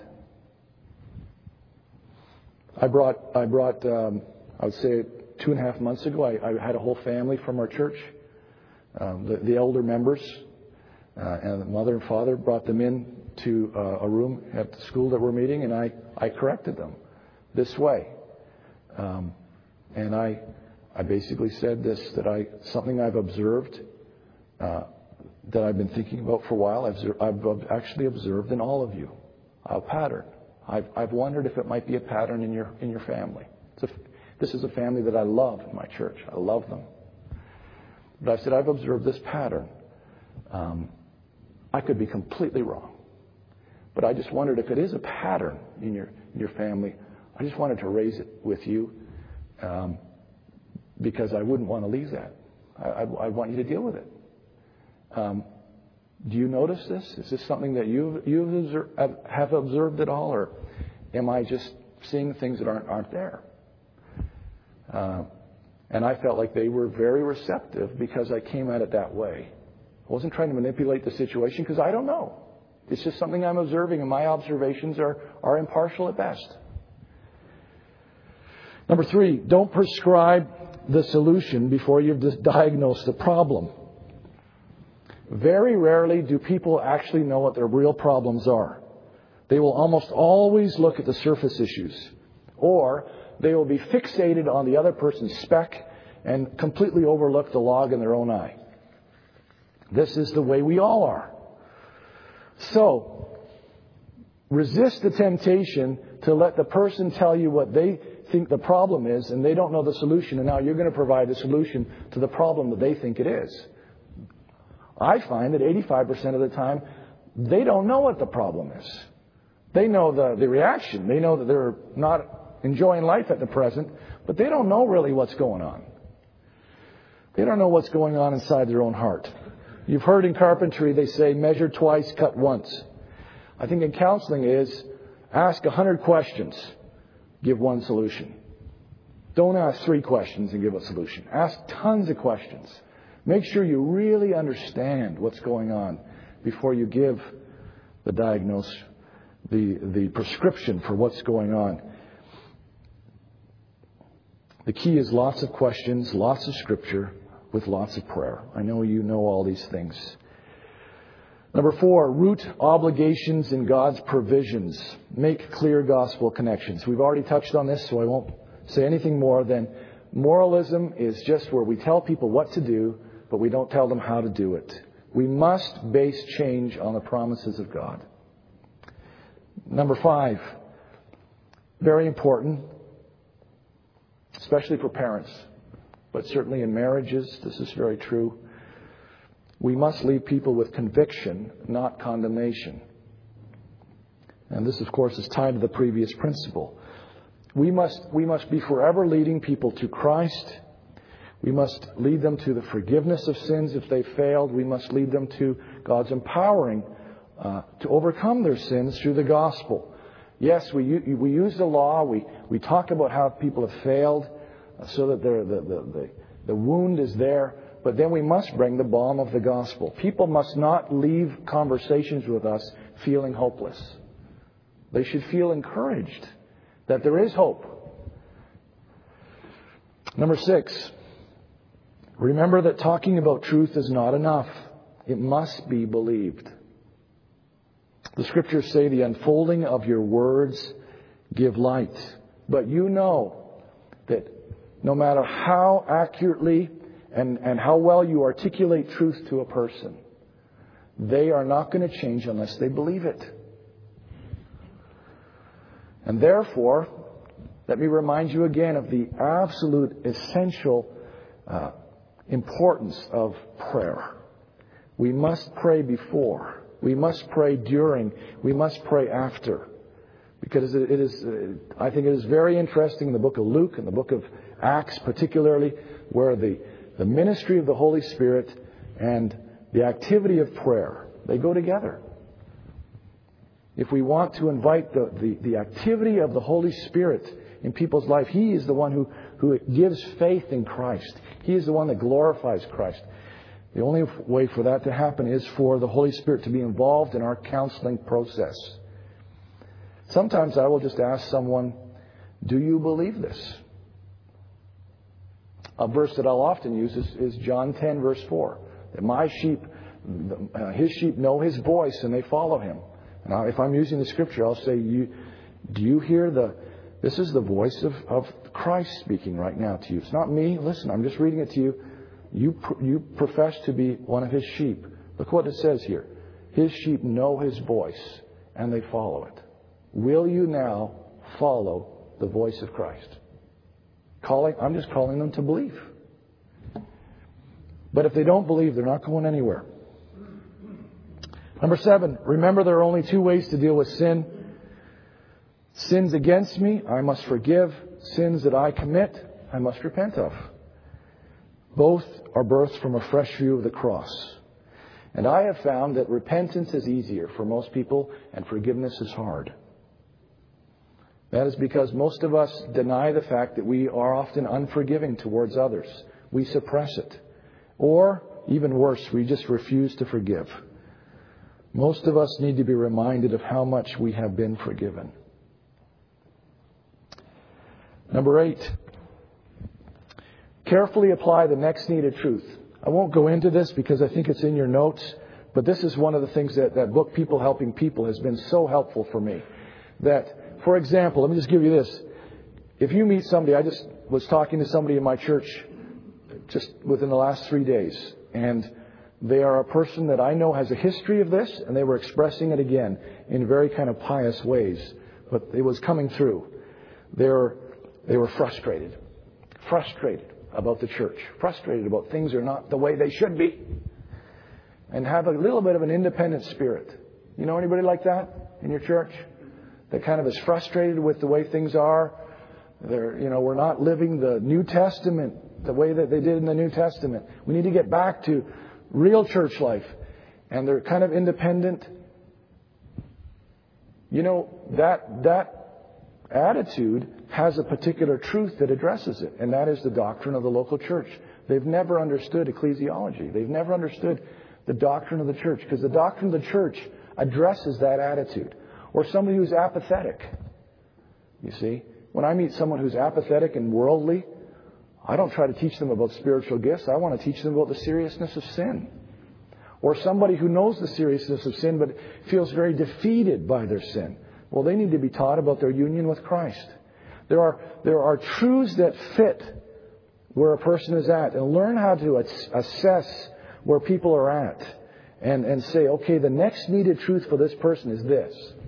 I brought I brought um, I would say two and a half months ago. I, I had a whole family from our church, um, the, the elder members, uh, and the mother and father brought them in to uh, a room at the school that we're meeting, and I I corrected them this way, um, and I I basically said this that I something I've observed. Uh, that I've been thinking about for a while. I've, I've actually observed in all of you a pattern. I've, I've wondered if it might be a pattern in your in your family. It's a, this is a family that I love in my church. I love them. But I said, I've observed this pattern. Um, I could be completely wrong. But I just wondered if it is a pattern in your in your family. I just wanted to raise it with you um, because I wouldn't want to leave that. I, I, I want you to deal with it. Um, do you notice this? Is this something that you you have observed at all, or am I just seeing things that aren't aren't there? Uh, and I felt like they were very receptive because I came at it that way. I wasn't trying to manipulate the situation because I don't know. It's just something I'm observing, and my observations are are impartial at best. Number three, don't prescribe the solution before you've diagnosed the problem. Very rarely do people actually know what their real problems are. They will almost always look at the surface issues, or they will be fixated on the other person's speck and completely overlook the log in their own eye. This is the way we all are. So, resist the temptation to let the person tell you what they think the problem is, and they don't know the solution, and now you're going to provide the solution to the problem that they think it is. I find that eighty-five percent of the time, they don't know what the problem is. They know the, the reaction. They know that they're not enjoying life at the present, but they don't know really what's going on. They don't know what's going on inside their own heart. You've heard in carpentry, they say, measure twice, cut once. I think in counseling is, ask a hundred questions, give one solution. Don't ask three questions and give a solution. Ask tons of questions. Make sure you really understand what's going on before you give the diagnosis, the, the prescription for what's going on. The key is lots of questions, lots of scripture, with lots of prayer. I know you know all these things. Number four, root obligations in God's provisions. Make clear gospel connections. We've already touched on this, so I won't say anything more than moralism is just where we tell people what to do, but we don't tell them how to do it. We must base change on the promises of God. Number five, very important, especially for parents, but certainly in marriages, this is very true. We must leave people with conviction, not condemnation. And this, of course, is tied to the previous principle. We must, we must be forever leading people to Christ. We must lead them to the forgiveness of sins if they failed. We must lead them to God's empowering uh, to overcome their sins through the gospel. Yes, we we use the law. We we talk about how people have failed uh, so that the, the, the, the wound is there. But then we must bring the balm of the gospel. People must not leave conversations with us feeling hopeless. They should feel encouraged that there is hope. Number six. Remember that talking about truth is not enough. It must be believed. The scriptures say the unfolding of your words give light. But you know that no matter how accurately and, and how well you articulate truth to a person, they are not going to change unless they believe it. And therefore, Let me remind you again of the absolute essential uh, importance of prayer. We must pray before. We must pray during. We must pray after. Because it is, I think it is very interesting in the book of Luke and the book of Acts particularly, where the, the ministry of the Holy Spirit and the activity of prayer, they go together. If we want to invite the, the, the activity of the Holy Spirit in people's life, He is the one who, who gives faith in Christ. He is the one that glorifies Christ. The only way for that to happen is for the Holy Spirit to be involved in our counseling process. Sometimes I will just ask someone, do you believe this? A verse that I'll often use is, is John ten, verse four. That my sheep, uh, His sheep know His voice and they follow Him. Now, if I'm using the Scripture, I'll say, you, do you hear the, this is the voice of, of Christ speaking right now to you. It's not me. Listen, I'm just reading it to you. You, you profess to be one of His sheep. Look what it says here. His sheep know His voice and they follow it. Will you now follow the voice of Christ? Calling, I'm just calling them to believe. But if they don't believe, they're not going anywhere. Number seven, remember there are only two ways to deal with sin. Sins against me, I must forgive. Sins that I commit, I must repent of. Both are birthed from a fresh view of the cross. And I have found that repentance is easier for most people and forgiveness is hard. That is because most of us deny the fact that we are often unforgiving towards others. We suppress it. Or, even worse, we just refuse to forgive. Most of us need to be reminded of how much we have been forgiven. Number eight, carefully apply the next needed truth. I won't go into this because I think it's in your notes, but this is one of the things that that book, People Helping People, has been so helpful for me. That, for example, let me just give you this. If you meet somebody, I just was talking to somebody in my church just within the last three days, and they are a person that I know has a history of this, and they were expressing it again in very kind of pious ways, but it was coming through. They were, they were frustrated. Frustrated about the church. Frustrated about things are not the way they should be. And have a little bit of an independent spirit. You know anybody like that in your church? That kind of is frustrated with the way things are. They're, you know, we're not living the New Testament the way that they did in the New Testament. We need to get back to real church life. And they're kind of independent. You know, that that attitude has a particular truth that addresses it. And that is the doctrine of the local church. They've never understood ecclesiology. They've never understood the doctrine of the church. Because the doctrine of the church addresses that attitude. Or somebody who's apathetic. You see, when I meet someone who's apathetic and worldly, I don't try to teach them about spiritual gifts. I want to teach them about the seriousness of sin. Or somebody who knows the seriousness of sin but feels very defeated by their sin. Well, they need to be taught about their union with Christ. There are, there are truths that fit where a person is at. And learn how to assess where people are at. And, and say, okay, the next needed truth for this person is this.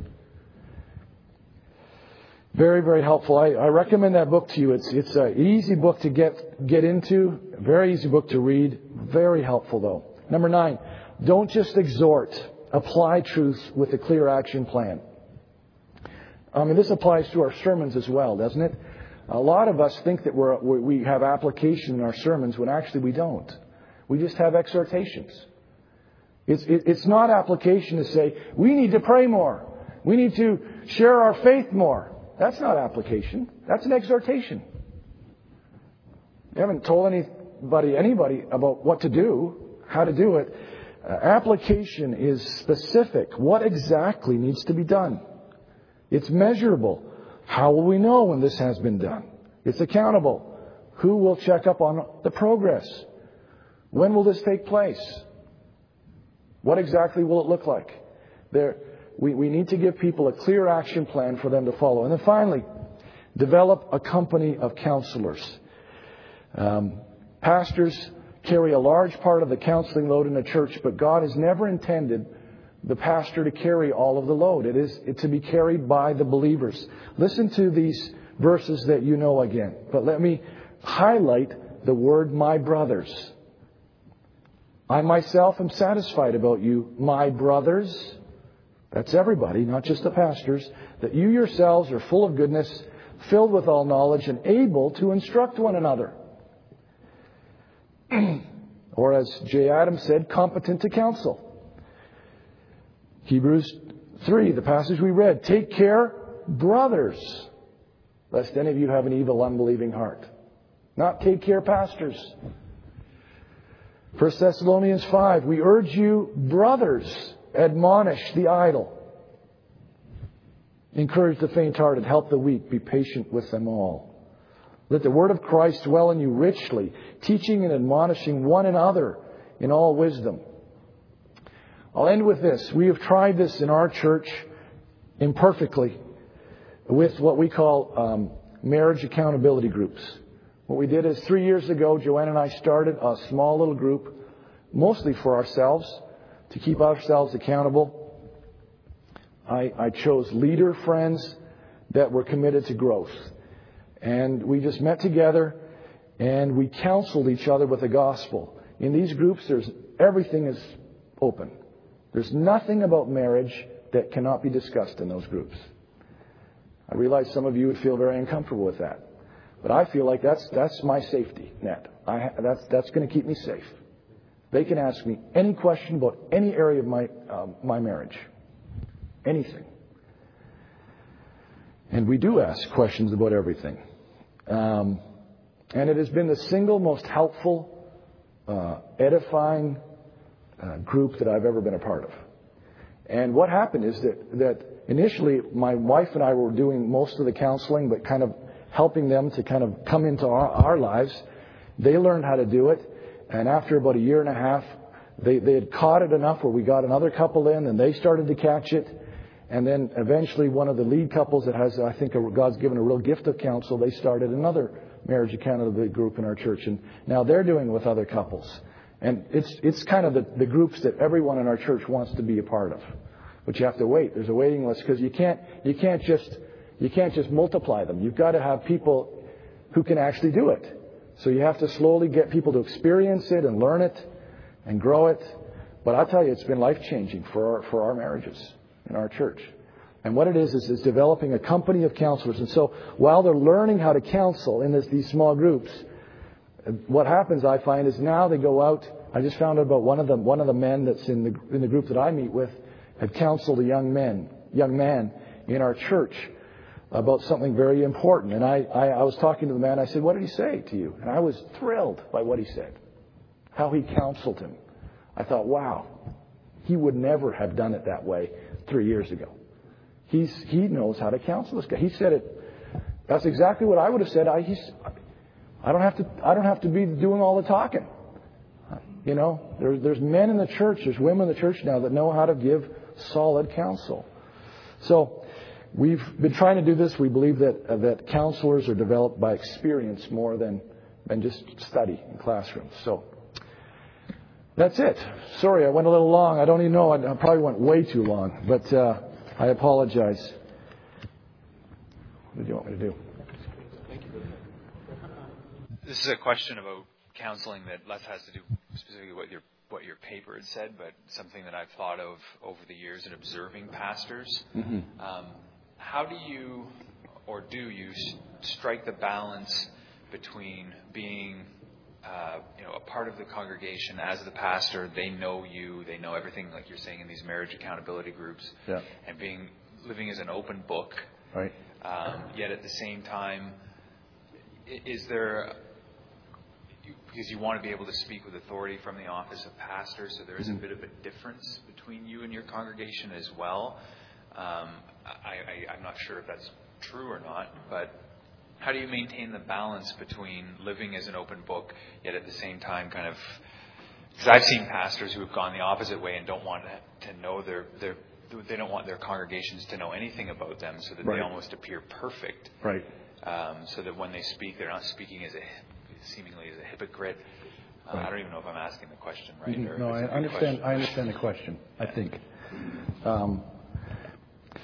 Very, very helpful. I, I recommend that book to you. It's it's an easy book to get get into. A very easy book to read. Very helpful, though. Number nine, don't just exhort. Apply truth with a clear action plan. I mean, this applies to our sermons as well, doesn't it? A lot of us think that we're, we have application in our sermons when actually we don't. We just have exhortations. It's, it, it's not application to say, we need to pray more. We need to share our faith more. That's not application. That's an exhortation. You haven't told anybody, anybody about what to do, how to do it. Uh, application is specific. What exactly needs to be done? It's measurable. How will we know when this has been done? It's accountable. Who will check up on the progress? When will this take place? What exactly will it look like? There, we, we need to give people a clear action plan for them to follow. And then finally, develop a company of counselors. Um, pastors carry a large part of the counseling load in the church, but God has never intended the pastor to carry all of the load. It is it to be carried by the believers. Listen to these verses that you know again. But let me highlight the word my brothers. I myself am satisfied about you, my brothers. That's everybody, not just the pastors. That you yourselves are full of goodness, filled with all knowledge, and able to instruct one another. Or as J. Adams said, competent to counsel. Hebrews three, the passage we read. Take care, brothers, lest any of you have an evil, unbelieving heart. Not take care, pastors. First Thessalonians five, we urge you, brothers, admonish the idle. Encourage the faint-hearted, help the weak, be patient with them all. Let the word of Christ dwell in you richly, teaching and admonishing one another in all wisdom. I'll end with this. We have tried this in our church imperfectly with what we call um, marriage accountability groups. What we did is three years ago, Joanne and I started a small little group, mostly for ourselves, to keep ourselves accountable. I, I chose leader friends that were committed to growth. And we just met together and we counseled each other with the gospel. In these groups, there's everything is open. There's nothing about marriage that cannot be discussed in those groups. I realize some of you would feel very uncomfortable with that. But I feel like that's that's my safety net. I, that's that's going to keep me safe. They can ask me any question about any area of my uh, my marriage. Anything. And we do ask questions about everything. Um, and it has been the single most helpful, uh, edifying uh, group that I've ever been a part of. And what happened is that, that initially my wife and I were doing most of the counseling, but kind of helping them to kind of come into our, our lives. They learned how to do it. And after about a year and a half, they, they had caught it enough where we got another couple in and they started to catch it. And then eventually one of the lead couples that has, I think, a, God's given a real gift of counsel, they started another marriage accountability group in our church. And now they're doing it with other couples. And it's it's kind of the, the groups that everyone in our church wants to be a part of. But you have to wait. There's a waiting list because you can't you can't just you can't just multiply them. You've got to have people who can actually do it. So you have to slowly get people to experience it and learn it and grow it. But I'll tell you, it's been life-changing for our, for our marriages in our church. And what it is, is, is developing a company of counselors. And so while they're learning how to counsel in this, these small groups, what happens, I find, is now they go out. I just found out about one of the, one of the men that's in the, in the group that I meet with had counseled a young man, young man in our church about something very important. And I, I, I was talking to the man. I said, what did he say to you? And I was thrilled by what he said, how he counseled him. I thought, wow, he would never have done it that way three years ago. He's, he knows how to counsel this guy. He said it. That's exactly what I would have said. I, he's, I don't have to, I don't have to be doing all the talking. You know, there's, there's men in the church, there's women in the church now that know how to give solid counsel. So we've been trying to do this. We believe that, uh, that counselors are developed by experience more than, than just study in classrooms. So that's it. Sorry, I went a little long. I don't even know. I probably went way too long, but uh, I apologize. What do you want me to do? Thank you. This is a question about counseling that less has to do specifically with your what your paper had said, but something that I've thought of over the years in observing pastors. Mm-hmm. Um, how do you, or do you, strike the balance between being Uh, you know, a part of the congregation as the pastor? They know you, they know everything, like you're saying in these marriage accountability groups, yeah. and being living as an open book. Right. Um, yet at the same time, is there, because you want to be able to speak with authority from the office of pastor, so there is mm-hmm. a bit of a difference between you and your congregation as well. Um, I, I, I'm not sure if that's true or not, but how do you maintain the balance between living as an open book, yet at the same time kind of... Because I've seen pastors who have gone the opposite way and don't want to know their... their they don't want their congregations to know anything about them, so that right. they almost appear perfect. Right. Um, so that when they speak, they're not speaking as a seemingly as a hypocrite. Uh, right. I don't even know if I'm asking the question right. Mm-hmm. Or no, I understand. I understand the question. I think. Um,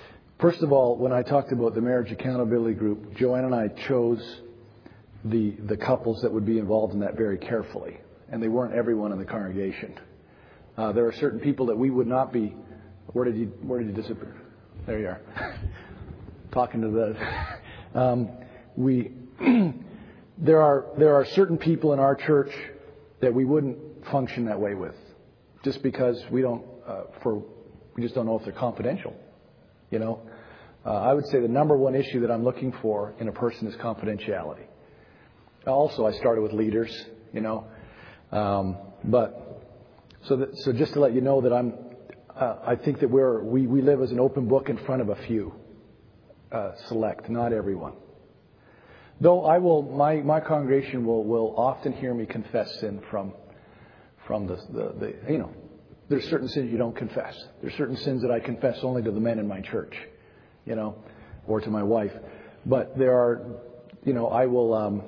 first of all, when I talked about the marriage accountability group, Joanne and I chose the the couples that would be involved in that very carefully, and they weren't everyone in the congregation. Uh, there are certain people that we would not be. Where did you Where did you disappear? There you are. Talking to the. Um, we there are there are certain people in our church that we wouldn't function that way with, just because we don't uh, for we just don't know if they're confidential. You know, uh, I would say the number one issue that I'm looking for in a person is confidentiality. Also, I started with leaders, you know, um, but so that, so just to let you know that I'm, uh, I think that we're we, we live as an open book in front of a few, uh, select, not everyone. Though I will, my, my congregation will, will often hear me confess sin from from the, the the you know, there's certain sins you don't confess. There's certain sins that I confess only to the men in my church, you know, or to my wife. But there are, you know, I will. Um,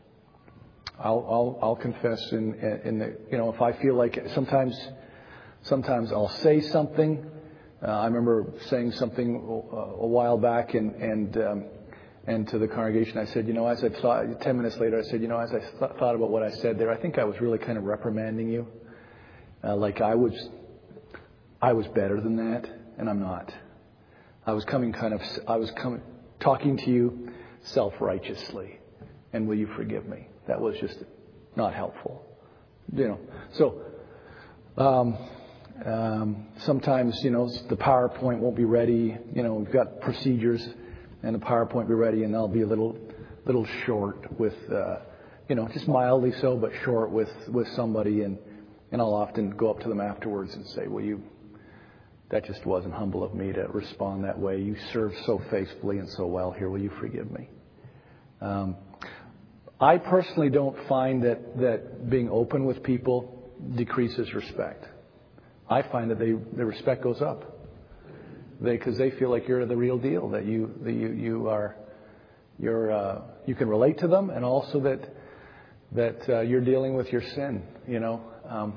I'll, I'll, I'll confess in, in the, you know, if I feel like it. sometimes, sometimes I'll say something. Uh, I remember saying something a, a while back and, and, um, and to the congregation, I said, you know, as I thought, ten minutes later, I said, you know, as I th- thought about what I said there, I think I was really kind of reprimanding you. Uh, like I was, I was better than that, and I'm not. I was coming kind of, I was coming, talking to you self-righteously, and will you forgive me? That was just not helpful, you know. So um, um, sometimes, you know, the PowerPoint won't be ready. You know, we've got procedures, and the PowerPoint will be ready, and they'll be a little, little short with, uh, you know, just mildly so, but short with, with somebody, and and I'll often go up to them afterwards and say, "Well, you, that just wasn't humble of me to respond that way. You served so faithfully and so well here. Will you forgive me?" Um, I personally don't find that, that being open with people decreases respect. I find that they, the respect goes up. They, because they feel like you're the real deal, that you, that you, you are, you're, uh, you can relate to them, and also that, that uh, you're dealing with your sin, you know. Um,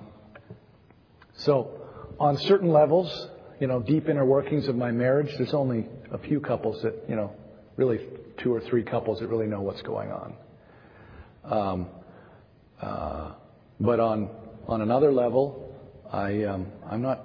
so on certain levels, you know, deep inner workings of my marriage, there's only a few couples that, you know, really two or three couples that really know what's going on. Um, uh, but on on another level, I um, I'm not.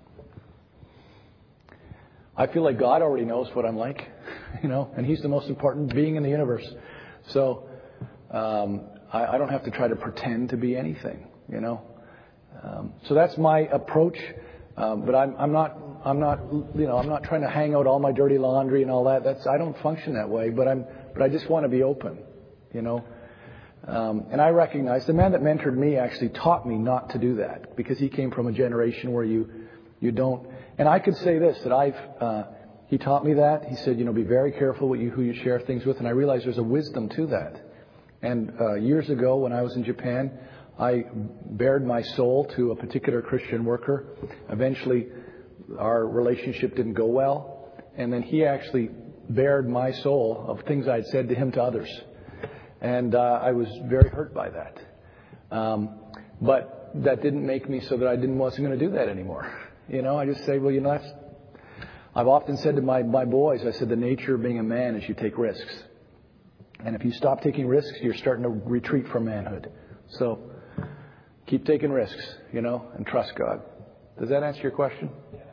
I feel like God already knows what I'm like, you know, and He's the most important being in the universe. So um, I, I don't have to try to pretend to be anything, you know. Um, so that's my approach. Um, but I'm I'm not I'm not you know I'm not trying to hang out all my dirty laundry and all that. That's I don't function that way. But I'm but I just want to be open, you know. Um, and I recognize the man that mentored me actually taught me not to do that, because he came from a generation where you, you don't. And I could say this, that I've, uh, he taught me that. He said, you know, be very careful what you, who you share things with. And I realized there's a wisdom to that. And, uh, years ago when I was in Japan, I bared my soul to a particular Christian worker. Eventually our relationship didn't go well. And then he actually bared my soul of things I'd said to him to others. And uh, I was very hurt by that. Um, but that didn't make me so that I didn't wasn't going to do that anymore. You know, I just say, well, you know, that's, I've often said to my, my boys, I said, the nature of being a man is you take risks. And if you stop taking risks, you're starting to retreat from manhood. So keep taking risks, you know, and trust God. Does that answer your question?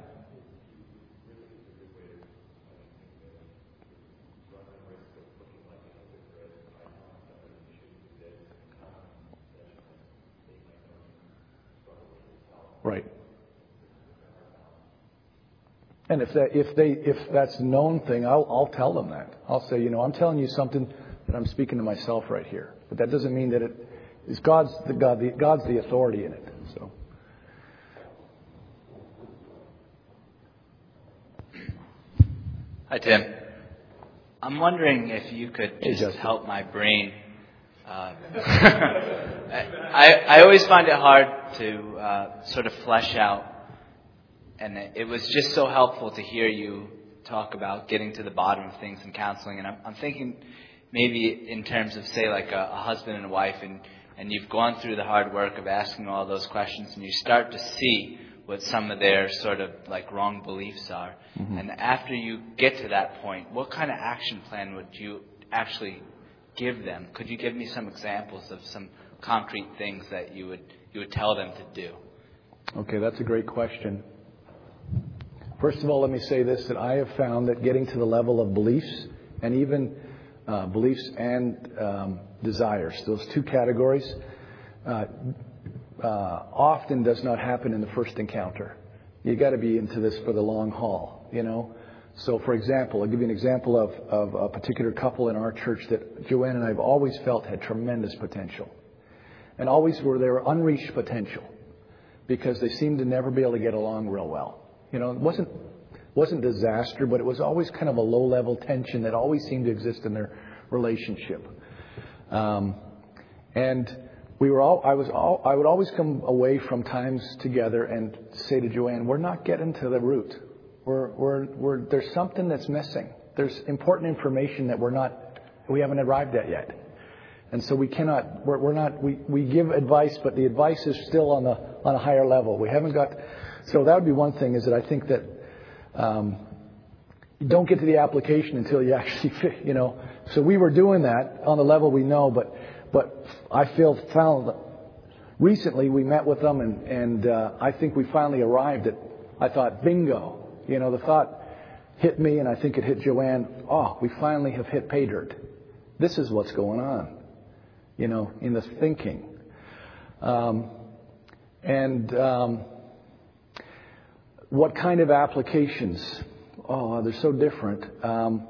Right. And if that, if they, if that's a known thing, I'll, I'll tell them that. I'll say, you know, I'm telling you something that I'm speaking to myself right here. But that doesn't mean that it is God's the God, the, God's the authority in it. So. Hi, Tim. I'm wondering if you could Hey, just Justin. help my brain. Uh, I, I always find it hard to uh, sort of flesh out, and it, it was just so helpful to hear you talk about getting to the bottom of things in counseling. And I'm, I'm thinking maybe in terms of, say, like a, a husband and a wife, and, and you've gone through the hard work of asking all those questions, and you start to see what some of their sort of like wrong beliefs are. Mm-hmm. And after you get to that point, what kind of action plan would you actually give them? Could you give me some examples of some concrete things that you would you would tell them to do? Okay, that's a great question. First of all, let me say this, that I have found that getting to the level of beliefs and even uh, beliefs and um, desires, those two categories, uh, uh, often does not happen in the first encounter. You got to be into this for the long haul, you know. So, for example, I'll give you an example of, of a particular couple in our church that Joanne and I have always felt had tremendous potential. And always were there unreached potential because they seemed to never be able to get along real well. You know, it wasn't, wasn't disaster, but it was always kind of a low-level tension that always seemed to exist in their relationship. Um, and we were all, I was all, I would always come away from times together and say to Joanne, we're not getting to the root. We're, we're, we're, there's something that's missing. There's important information that we're not, we haven't arrived at yet. And so we cannot, we're, we're not, we, we give advice, but the advice is still on the, on a higher level. We haven't got, so that would be one thing, is that I think that, um, you don't get to the application until you actually, you know, so we were doing that on the level we know, but, but I feel found recently we met with them and, and, uh, I think we finally arrived at, I thought, bingo. You know, the thought hit me, and I think it hit Joanne. Oh, we finally have hit pay dirt. This is what's going on, you know, in the thinking. Um, and um, what kind of applications? Oh, they're so different. Um,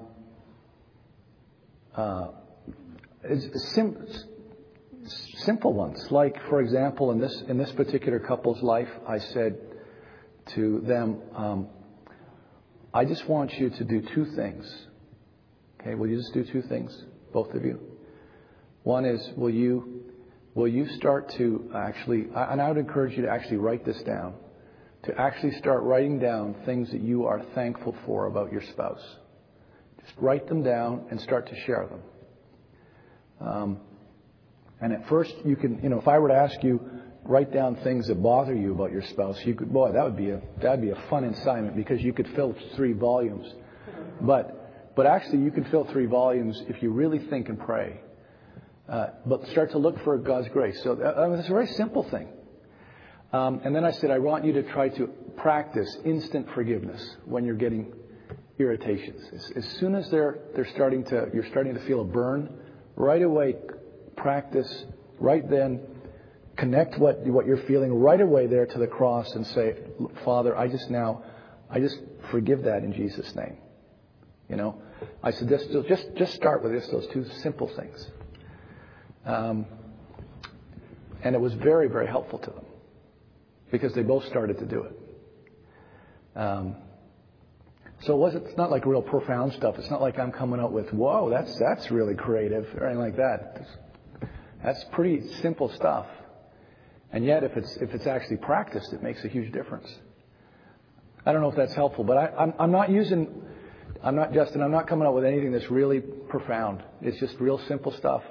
uh, it's sim- simple ones, like, for example, in this in this particular couple's life, I said to them, um, I just want you to do two things. Okay, will you just do two things, both of you? One is, will you will you start to actually, and I would encourage you to actually write this down, to actually start writing down things that you are thankful for about your spouse. Just write them down and start to share them. Um, and at first, you can, you know, if I were to ask you, write down things that bother you about your spouse. You could, boy, that would be a that would be a fun assignment because you could fill three volumes. But but actually, you could fill three volumes if you really think and pray. Uh, but start to look for God's grace. So that, that's a very simple thing. Um, and then I said, I want you to try to practice instant forgiveness when you're getting irritations. As, as soon as they're they're starting to you're starting to feel a burn, right away practice right then. Connect what what you're feeling right away there to the cross and say, Father, I just now, I just forgive that in Jesus' name. You know, I said, just just just start with this, those two simple things. Um, and it was very, very helpful to them because they both started to do it. Um, so it wasn't, it's not like real profound stuff. It's not like I'm coming up with, whoa, that's that's really creative or anything like that. It's, that's pretty simple stuff. And yet, if it's if it's actually practiced, it makes a huge difference. I don't know if that's helpful, but I, I'm, I'm not using, I'm not, Justin, I'm not coming up with anything that's really profound. It's just real simple stuff.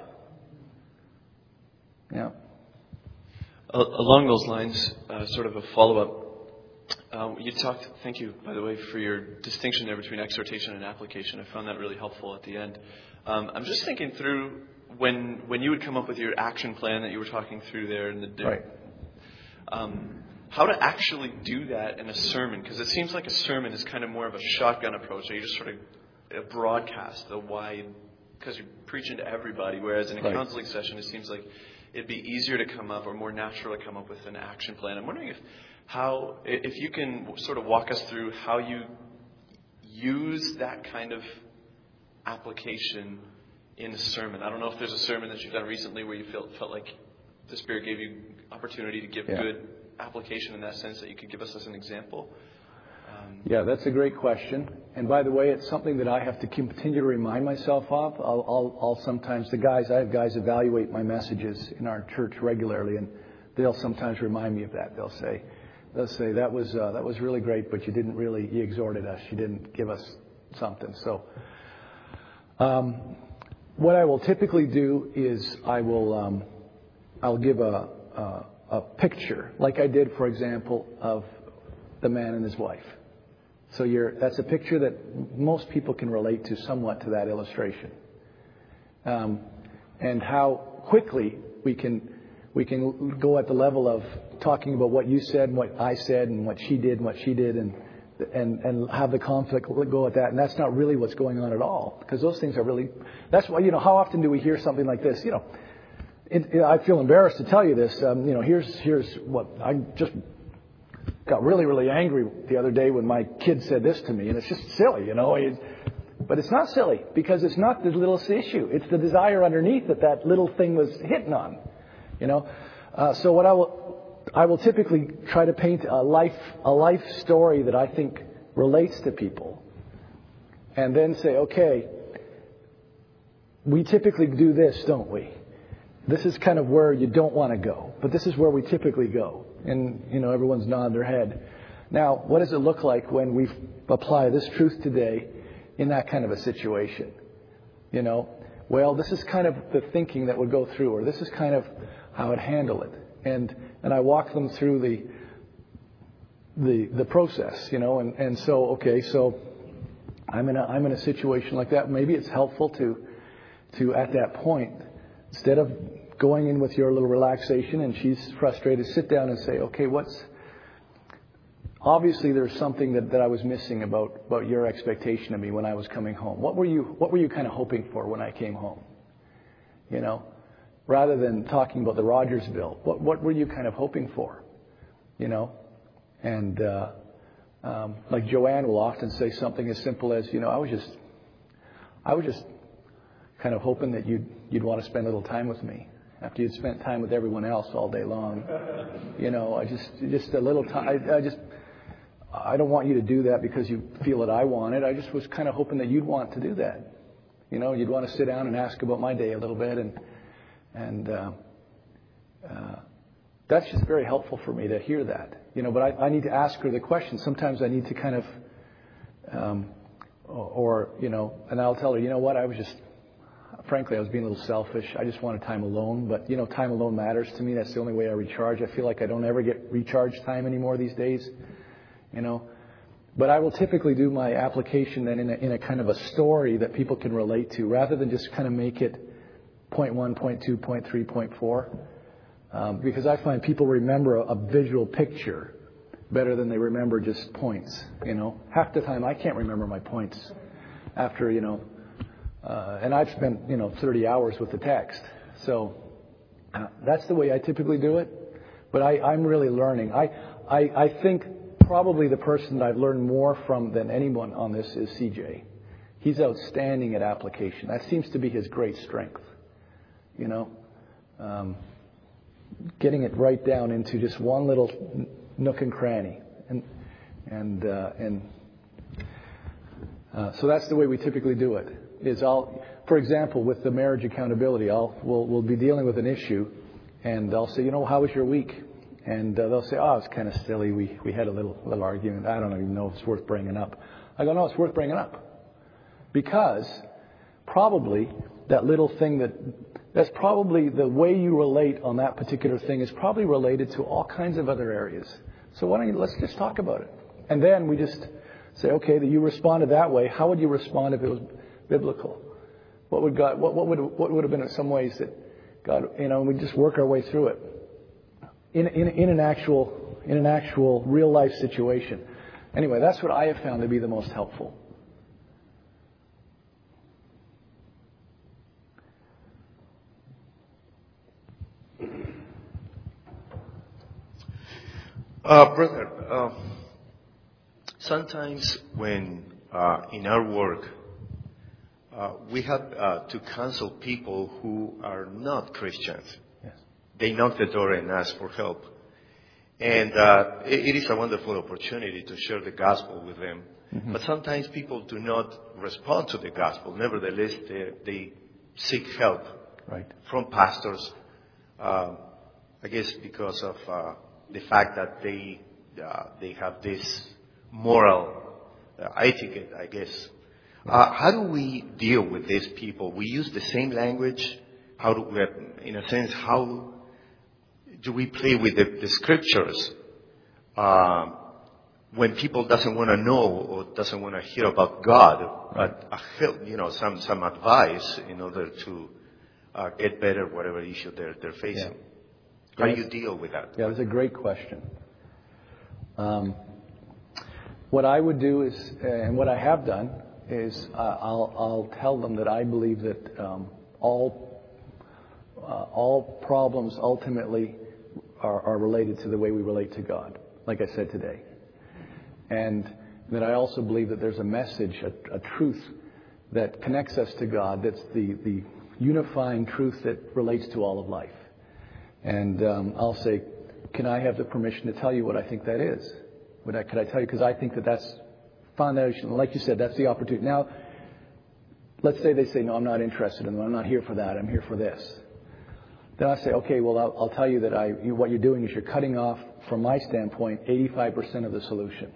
Yeah. Along those lines, uh, sort of a follow-up. Um, you talked, thank you, by the way, for your distinction there between exhortation and application. I found that really helpful at the end. Um, I'm just thinking through when when you would come up with your action plan that you were talking through there in the right. um, how to actually do that in a sermon, because it seems like a sermon is kind of more of a shotgun approach. So you just sort of a broadcast the wide, because you're preaching to everybody, whereas in a right. counseling session it seems like it'd be easier to come up or more natural to come up with an action plan. I'm wondering if how if you can sort of walk us through how you use that kind of application in a sermon. I don't know if there's a sermon that you've done recently where you felt felt like the Spirit gave you opportunity to give yeah. good application in that sense that you could give us as an example. Um, yeah, that's a great question. And by the way, it's something that I have to continue to remind myself of. I'll, I'll, I'll sometimes, the guys, I have guys evaluate my messages in our church regularly, and they'll sometimes remind me of that. They'll say, they'll say that was uh, that was really great, but you didn't really, you exhorted us. You didn't give us something. So, um, what I will typically do is I will um, I'll give a, a a picture, like I did, for example, of the man and his wife. So you're, that's a picture that most people can relate to somewhat to that illustration. Um, and how quickly we can we can go at the level of talking about what you said and what I said and what she did and what she did and and and have the conflict go at that. And that's not really what's going on at all, because those things are really, that's why, you know, how often do we hear something like this? You know, it, it, I feel embarrassed to tell you this. Um, you know, here's here's what I just got really, really angry the other day when my kid said this to me, and it's just silly, you know. It, but it's not silly, because it's not the littlest issue. It's the desire underneath that that little thing was hitting on, you know. Uh, so what I will, I will typically try to paint a life, a life story that I think relates to people, and then say, okay, we typically do this, don't we? This is kind of where you don't want to go, but this is where we typically go. And, you know, everyone's nodding their head. Now, what does it look like when we apply this truth today in that kind of a situation? You know, well, this is kind of the thinking that would go through, or this is kind of how I'd handle it. And and I walk them through the the the process, you know, and, and so, okay, so I'm in a I'm in a situation like that. Maybe it's helpful to to at that point, instead of going in with your little relaxation and she's frustrated, sit down and say, okay, what's, obviously there's something that, that I was missing about, about your expectation of me when I was coming home. What were you, what were you kind of hoping for when I came home? You know, rather than talking about the Rogers bill, what, what were you kind of hoping for? You know, and, uh, um, like Joanne will often say something as simple as, you know, I was just, I was just kind of hoping that you'd, you'd want to spend a little time with me after you'd spent time with everyone else all day long. You know, I just, just a little time. I, I just, I don't want you to do that because you feel that I want it. I just was kind of hoping that you'd want to do that. You know, you'd want to sit down and ask about my day a little bit. And, and, uh, uh, that's just very helpful for me to hear that. You know, but I, I need to ask her the question. Sometimes I need to kind of, um, or, or, you know, and I'll tell her, you know what, I was just, frankly, I was being a little selfish. I just wanted time alone. But, you know, time alone matters to me. That's the only way I recharge. I feel like I don't ever get recharge time anymore these days, you know. But I will typically do my application then in a, in a kind of a story that people can relate to, rather than just kind of make it point one, point two, point three, point four. Um, because I find people remember a, a visual picture better than they remember just points, you know. Half the time I can't remember my points after, you know, Uh, and I've spent, you know, thirty hours with the text. So uh, that's the way I typically do it. But I, I'm really learning. I, I, I think probably the person that I've learned more from than anyone on this is C J. He's outstanding at application. That seems to be his great strength. You know, um, getting it right down into just one little nook and cranny. And, and, uh, and uh, so that's the way we typically do it. Is I'll, for example, with the marriage accountability, I'll we'll, we'll be dealing with an issue, and I'll say, you know, how was your week? And uh, they'll say, oh, it's kind of silly. We we had a little little argument. I don't even know if it's worth bringing up. I go, no, it's worth bringing up, because probably that little thing that that's probably the way you relate on that particular thing is probably related to all kinds of other areas. So why don't you let's just talk about it, and then we just say, okay, that you responded that way. How would you respond if it was biblical? What would God? What, what would what would have been in some ways that God? You know, we just work our way through it in in in an actual in an actual real life situation. Anyway, that's what I have found to be the most helpful. Uh, brother, uh, sometimes when uh, in our work. Uh, we have uh, to counsel people who are not Christians. Yes. They knock the door and ask for help. And uh, it, it is a wonderful opportunity to share the gospel with them. Mm-hmm. But sometimes people do not respond to the gospel. Nevertheless, they, they seek help right. from pastors, uh, I guess because of uh, the fact that they, uh, they have this moral uh, etiquette, I guess. Uh, how do we deal with these people? We use the same language. How do we, in a sense, how do we play with the, the scriptures? Uh, when people doesn't want to know or doesn't want to hear about God, Right. but a help, you know, some some advice in order to uh, get better whatever issue they're they're facing. Yeah. How Yeah. do you deal with that? Yeah, that's a great question. Um, what I would do is, and what I have done is, uh, I'll I'll tell them that I believe that um, all uh, all problems ultimately are, are related to the way we relate to God, like I said today, and that I also believe that there's a message, a, a truth that connects us to God. That's the the unifying truth that relates to all of life. And um, I'll say, can I have the permission to tell you what I think that is? Would I, could I tell you? Because I think that that's foundational. Like you said, that's the opportunity. Now, let's say they say, no, I'm not interested in them. I'm not here for that. I'm here for this. Then I say, okay, well, I'll, I'll tell you that I, you, what you're doing is you're cutting off, from my standpoint, eighty-five percent of the solution.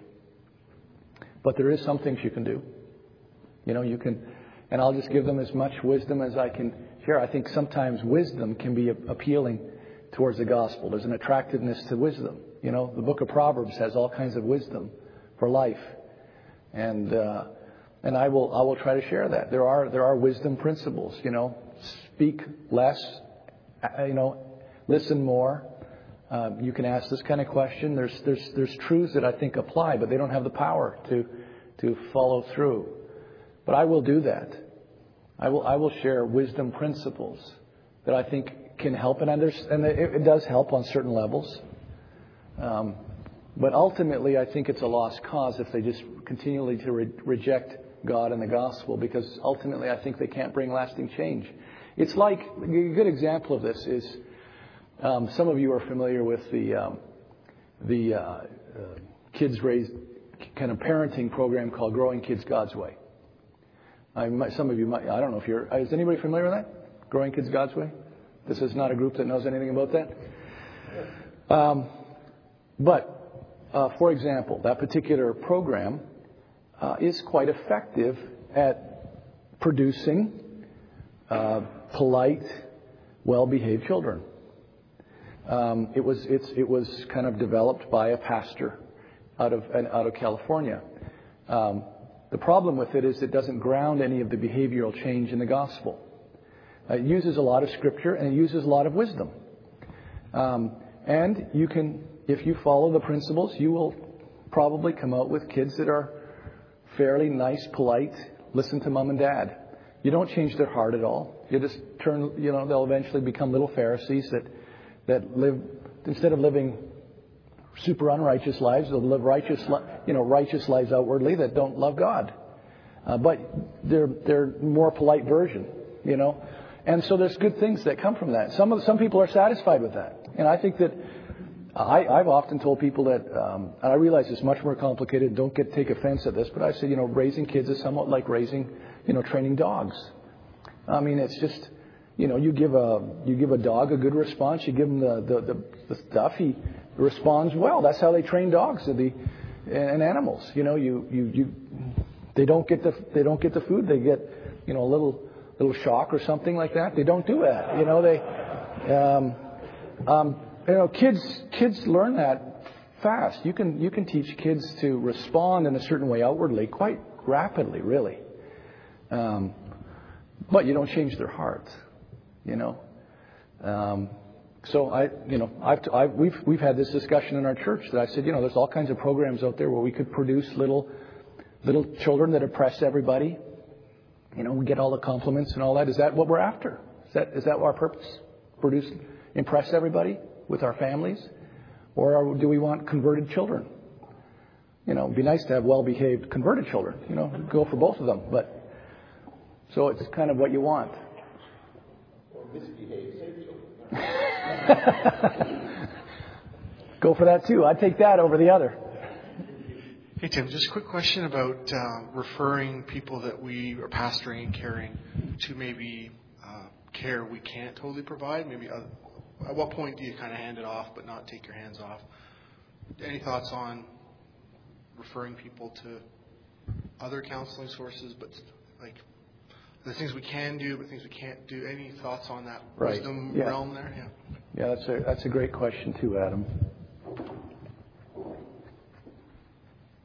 But there is some things you can do. You know, you can, and I'll just give them as much wisdom as I can share. I think sometimes wisdom can be appealing towards the gospel. There's an attractiveness to wisdom. You know, the book of Proverbs has all kinds of wisdom for life, and uh, and I will I will try to share that. There are there are wisdom principles. You know, speak less. You know, listen more. Uh, you can ask this kind of question. There's there's there's truths that I think apply, but they don't have the power to to follow through. But I will do that. I will I will share wisdom principles that I think can help, and understand, and it, it does help on certain levels. Um, but ultimately, I think it's a lost cause if they just continually to re- reject God and the gospel, because ultimately, I think they can't bring lasting change. It's like, a good example of this is, um, some of you are familiar with the um, the uh, uh, kids raised kind of parenting program called Growing Kids God's Way. I might, some of you might, I don't know if you're, is anybody familiar with that? Growing Kids God's Way? This is not a group that knows anything about that. Um, but, uh, for example, that particular program uh, is quite effective at producing uh, polite, well-behaved children. Um, it was it's, it was kind of developed by a pastor out of out of California. Um, the problem with it is it doesn't ground any of the behavioral change in the gospel. It uses a lot of scripture, and it uses a lot of wisdom. Um, and you can, if you follow the principles, you will probably come out with kids that are fairly nice, polite, listen to mom and dad. You don't change their heart at all. You just turn, you know, they'll eventually become little Pharisees that, that live, instead of living super unrighteous lives, they'll live righteous, you know, righteous lives outwardly that don't love God. Uh, but they're, they're more polite version, you know. And so there's good things that come from that. Some of some people are satisfied with that, and I think that I, I've often told people that, um, and I realize it's much more complicated. Don't get take offense at this, but I say, you know, raising kids is somewhat like raising, you know, training dogs. I mean, it's just, you know, you give a you give a dog a good response. You give him the the, the, the stuff, he responds well. That's how they train dogs to be, and animals. You know, you you you they don't get the they don't get the food. They get, you know, a little. little shock or something like that. They don't do that. You know, they, um, um, you know, kids, kids learn that fast. You can, you can teach kids to respond in a certain way outwardly quite rapidly, really. Um, but you don't change their hearts, you know. Um, so I, you know, I've, I've, we've, we've had this discussion in our church that I said, you know, there's all kinds of programs out there where we could produce little, little children that oppress everybody. You know, we get all the compliments and all that. Is that what we're after? Is that is that our purpose? Produce, impress everybody with our families? Or are, do we want converted children? You know, it'd be nice to have well-behaved converted children. You know, go for both of them. But so it's kind of what you want. Or misbehaved children. Go for that too. I'd take that over the other. Hey, Tim, just a quick question about uh, referring people that we are pastoring and caring to maybe uh, care we can't totally provide. Maybe uh, at what point do you kind of hand it off but not take your hands off? Any thoughts on referring people to other counseling sources, but like the things we can do but things we can't do? Any thoughts on that right. wisdom yeah. realm there? Yeah. Yeah, that's a that's a great question too, Adam.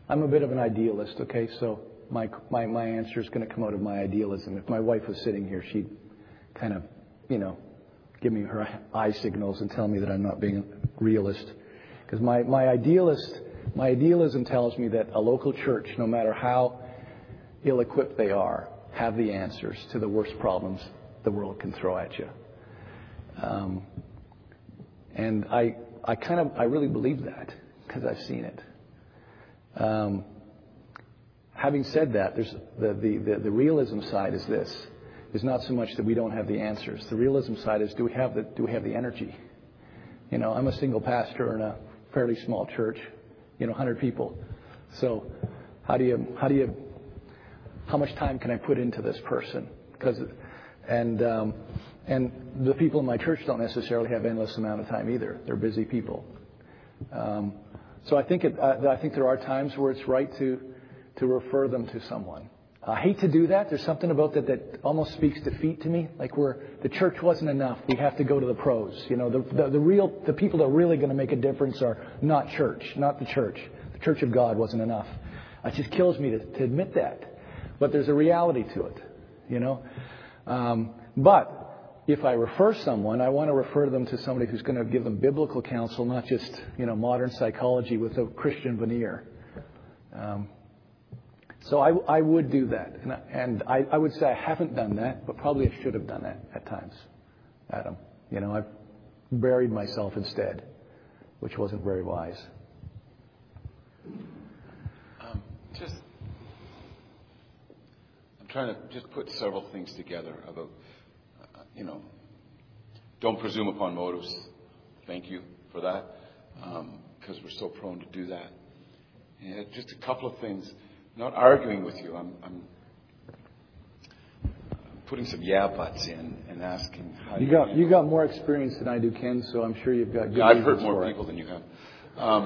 I'm a bit of an idealist, okay? So my my my answer is going to come out of my idealism. If my wife was sitting here, she'd kind of, you know, give me her eye signals and tell me that I'm not being a realist. Because my, my idealist, my idealism tells me that a local church, no matter how ill-equipped they are, have the answers to the worst problems the world can throw at you. Um, and I I kind of, I really believe that because I've seen it. Um, having said that, there's the, the, the, the realism side is this. Is not so much that we don't have the answers. The realism side is do we have the do we have the energy? You know, I'm a single pastor in a fairly small church, you know, one hundred people. So how do you how do you how much time can I put into this person? Because and um, and the people in my church don't necessarily have endless amount of time either. They're busy people. Um, so I think it, uh, I think there are times where it's right to to refer them to someone. I hate to do that. There's something about that that almost speaks defeat to me. Like we're, the church wasn't enough. We have to go to the pros. You know, the, the, the real, the people that are really going to make a difference are not church, not the church. The church of God wasn't enough. It just kills me to, to admit that. But there's a reality to it, you know. Um, but if I refer someone, I want to refer them to somebody who's going to give them biblical counsel, not just, you know, modern psychology with a Christian veneer. Um, So I, I would do that. And, I, and I, I would say I haven't done that, but probably I should have done that at times, Adam. You know, I've buried myself instead, which wasn't very wise. Um, just, I'm trying to just put several things together about, uh, you know, don't presume upon motives. Thank you for that, because um, we're so prone to do that. And just a couple of things. Not arguing with you. I'm, I'm putting some yeah buts in and asking how you you got you got more experience than I do, Ken. So I'm sure you've got good. Yeah, I've heard more for people it. than you have. Um,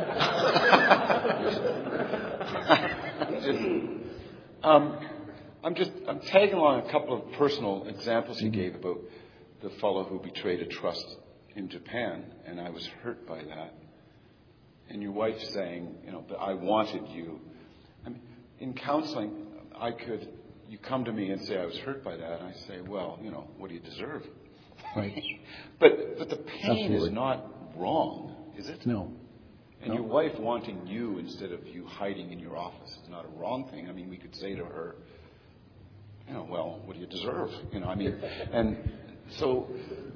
just, um, I'm just I'm tagging along a couple of personal examples you gave about the fellow who betrayed a trust in Japan, and I was hurt by that. And your wife saying, you know, that I wanted you. I mean, in counseling, I could, you come to me and say, I was hurt by that. And I say, well, you know, what do you deserve? Right. but but the pain Absolutely. is not wrong, is it? No. And no. your wife wanting you instead of you hiding in your office is not a wrong thing. I mean, we could say to her, you know, well, what do you deserve? You know, I mean, and so,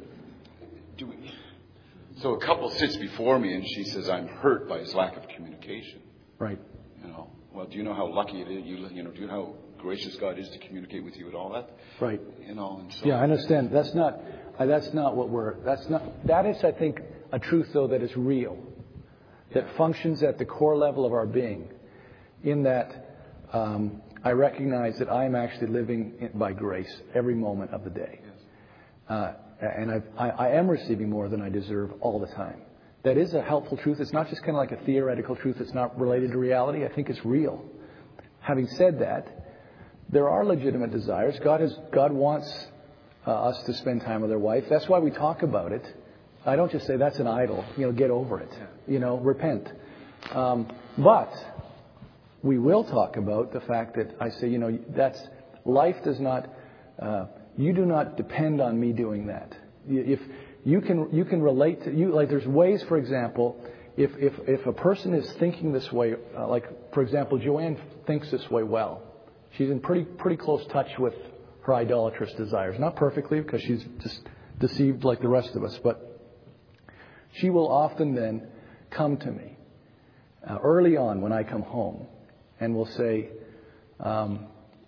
do we, so a couple sits before me and she says, I'm hurt by his lack of communication. Right. You know, well, do you know how lucky it is? You, you know, do you know how gracious God is to communicate with you and all that? Right. You know, and so. Yeah, I understand. That's not, uh, that's not what we're, that's not, that is, I think, a truth, though, that is real, that functions at the core level of our being, in that um, I recognize that I am actually living in, by grace every moment of the day. Yes. Uh, and I've, I, I am receiving more than I deserve all the time. That is a helpful truth. It's not just kind of like a theoretical truth that's not related to reality. I think it's real. Having said that, there are legitimate desires. God has, God wants uh, us to spend time with our wife. That's why we talk about it. I don't just say that's an idol. You know, get over it. You know, repent. Um, but we will talk about the fact that I say, you know, that's life does not. Uh, you do not depend on me doing that. If You can you can relate to you like there's ways, for example, if if if a person is thinking this way, uh, like for example, Joanne thinks this way well. She's in pretty pretty close touch with her idolatrous desires. Not perfectly, because she's just deceived like the rest of us, but she will often then come to me uh, early on when I come home and will say, um,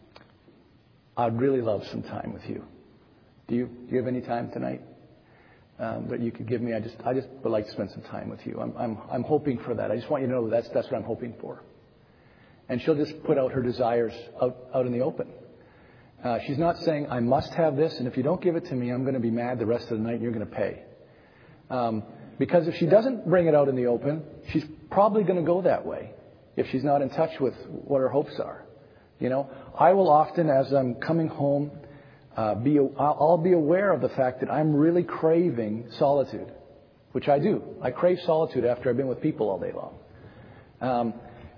"I'd really love some time with you. Do you do you have any time tonight?" Um, that you could give me. I just, I just would like to spend some time with you. I'm, I'm, I'm hoping for that. I just want you to know that's, that's what I'm hoping for. And she'll just put out her desires out, out in the open. Uh, she's not saying, I must have this, and if you don't give it to me, I'm going to be mad the rest of the night and you're going to pay. Um, because if she doesn't bring it out in the open, she's probably going to go that way if she's not in touch with what her hopes are. You know, I will often, as I'm coming home, Uh, be, I'll be aware of the fact that I'm really craving solitude, which I do. I crave solitude after I've been with people all day long. Um,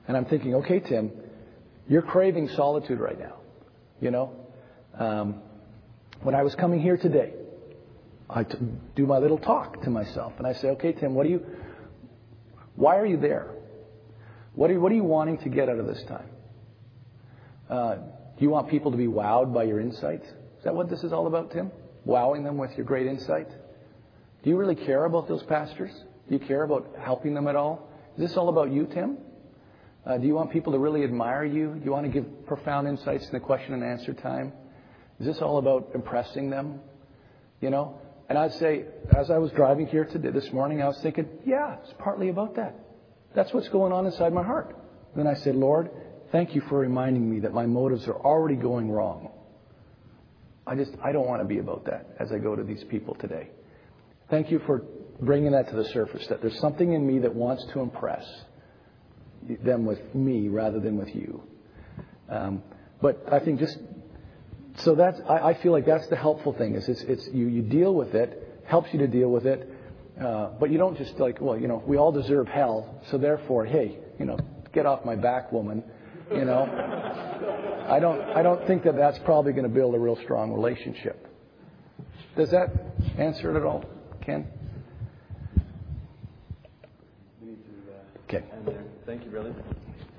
And I'm thinking, okay, Tim, you're craving solitude right now. You know, um, when I was coming here today, I t- do my little talk to myself, and I say, okay, Tim, what do you, why are you there? What are you, what are you wanting to get out of this time? Uh, do you want people to be wowed by your insights? Is that what this is all about, Tim? Wowing them with your great insight? Do you really care about those pastors? Do you care about helping them at all? Is this all about you, Tim? Uh, do you want people to really admire you? Do you want to give profound insights in the question and answer time? Is this all about impressing them? You know? And I'd say, as I was driving here today, this morning, I was thinking, yeah, it's partly about that. That's what's going on inside my heart. Then I said, Lord, thank you for reminding me that my motives are already going wrong. I just, I don't want to be about that as I go to these people today. Thank you for bringing that to the surface, that there's something in me that wants to impress them with me rather than with you. Um, but I think just, so that's, I, I feel like that's the helpful thing is it's, it's you, you deal with it, helps you to deal with it, uh, but you don't just like, well, you know, we all deserve hell, so therefore, hey, you know, get off my back, woman, you know. I don't, I don't think that that's probably going to build a real strong relationship. Does that answer it at all, Ken? We need to, uh, Okay. end there. Thank you, brother.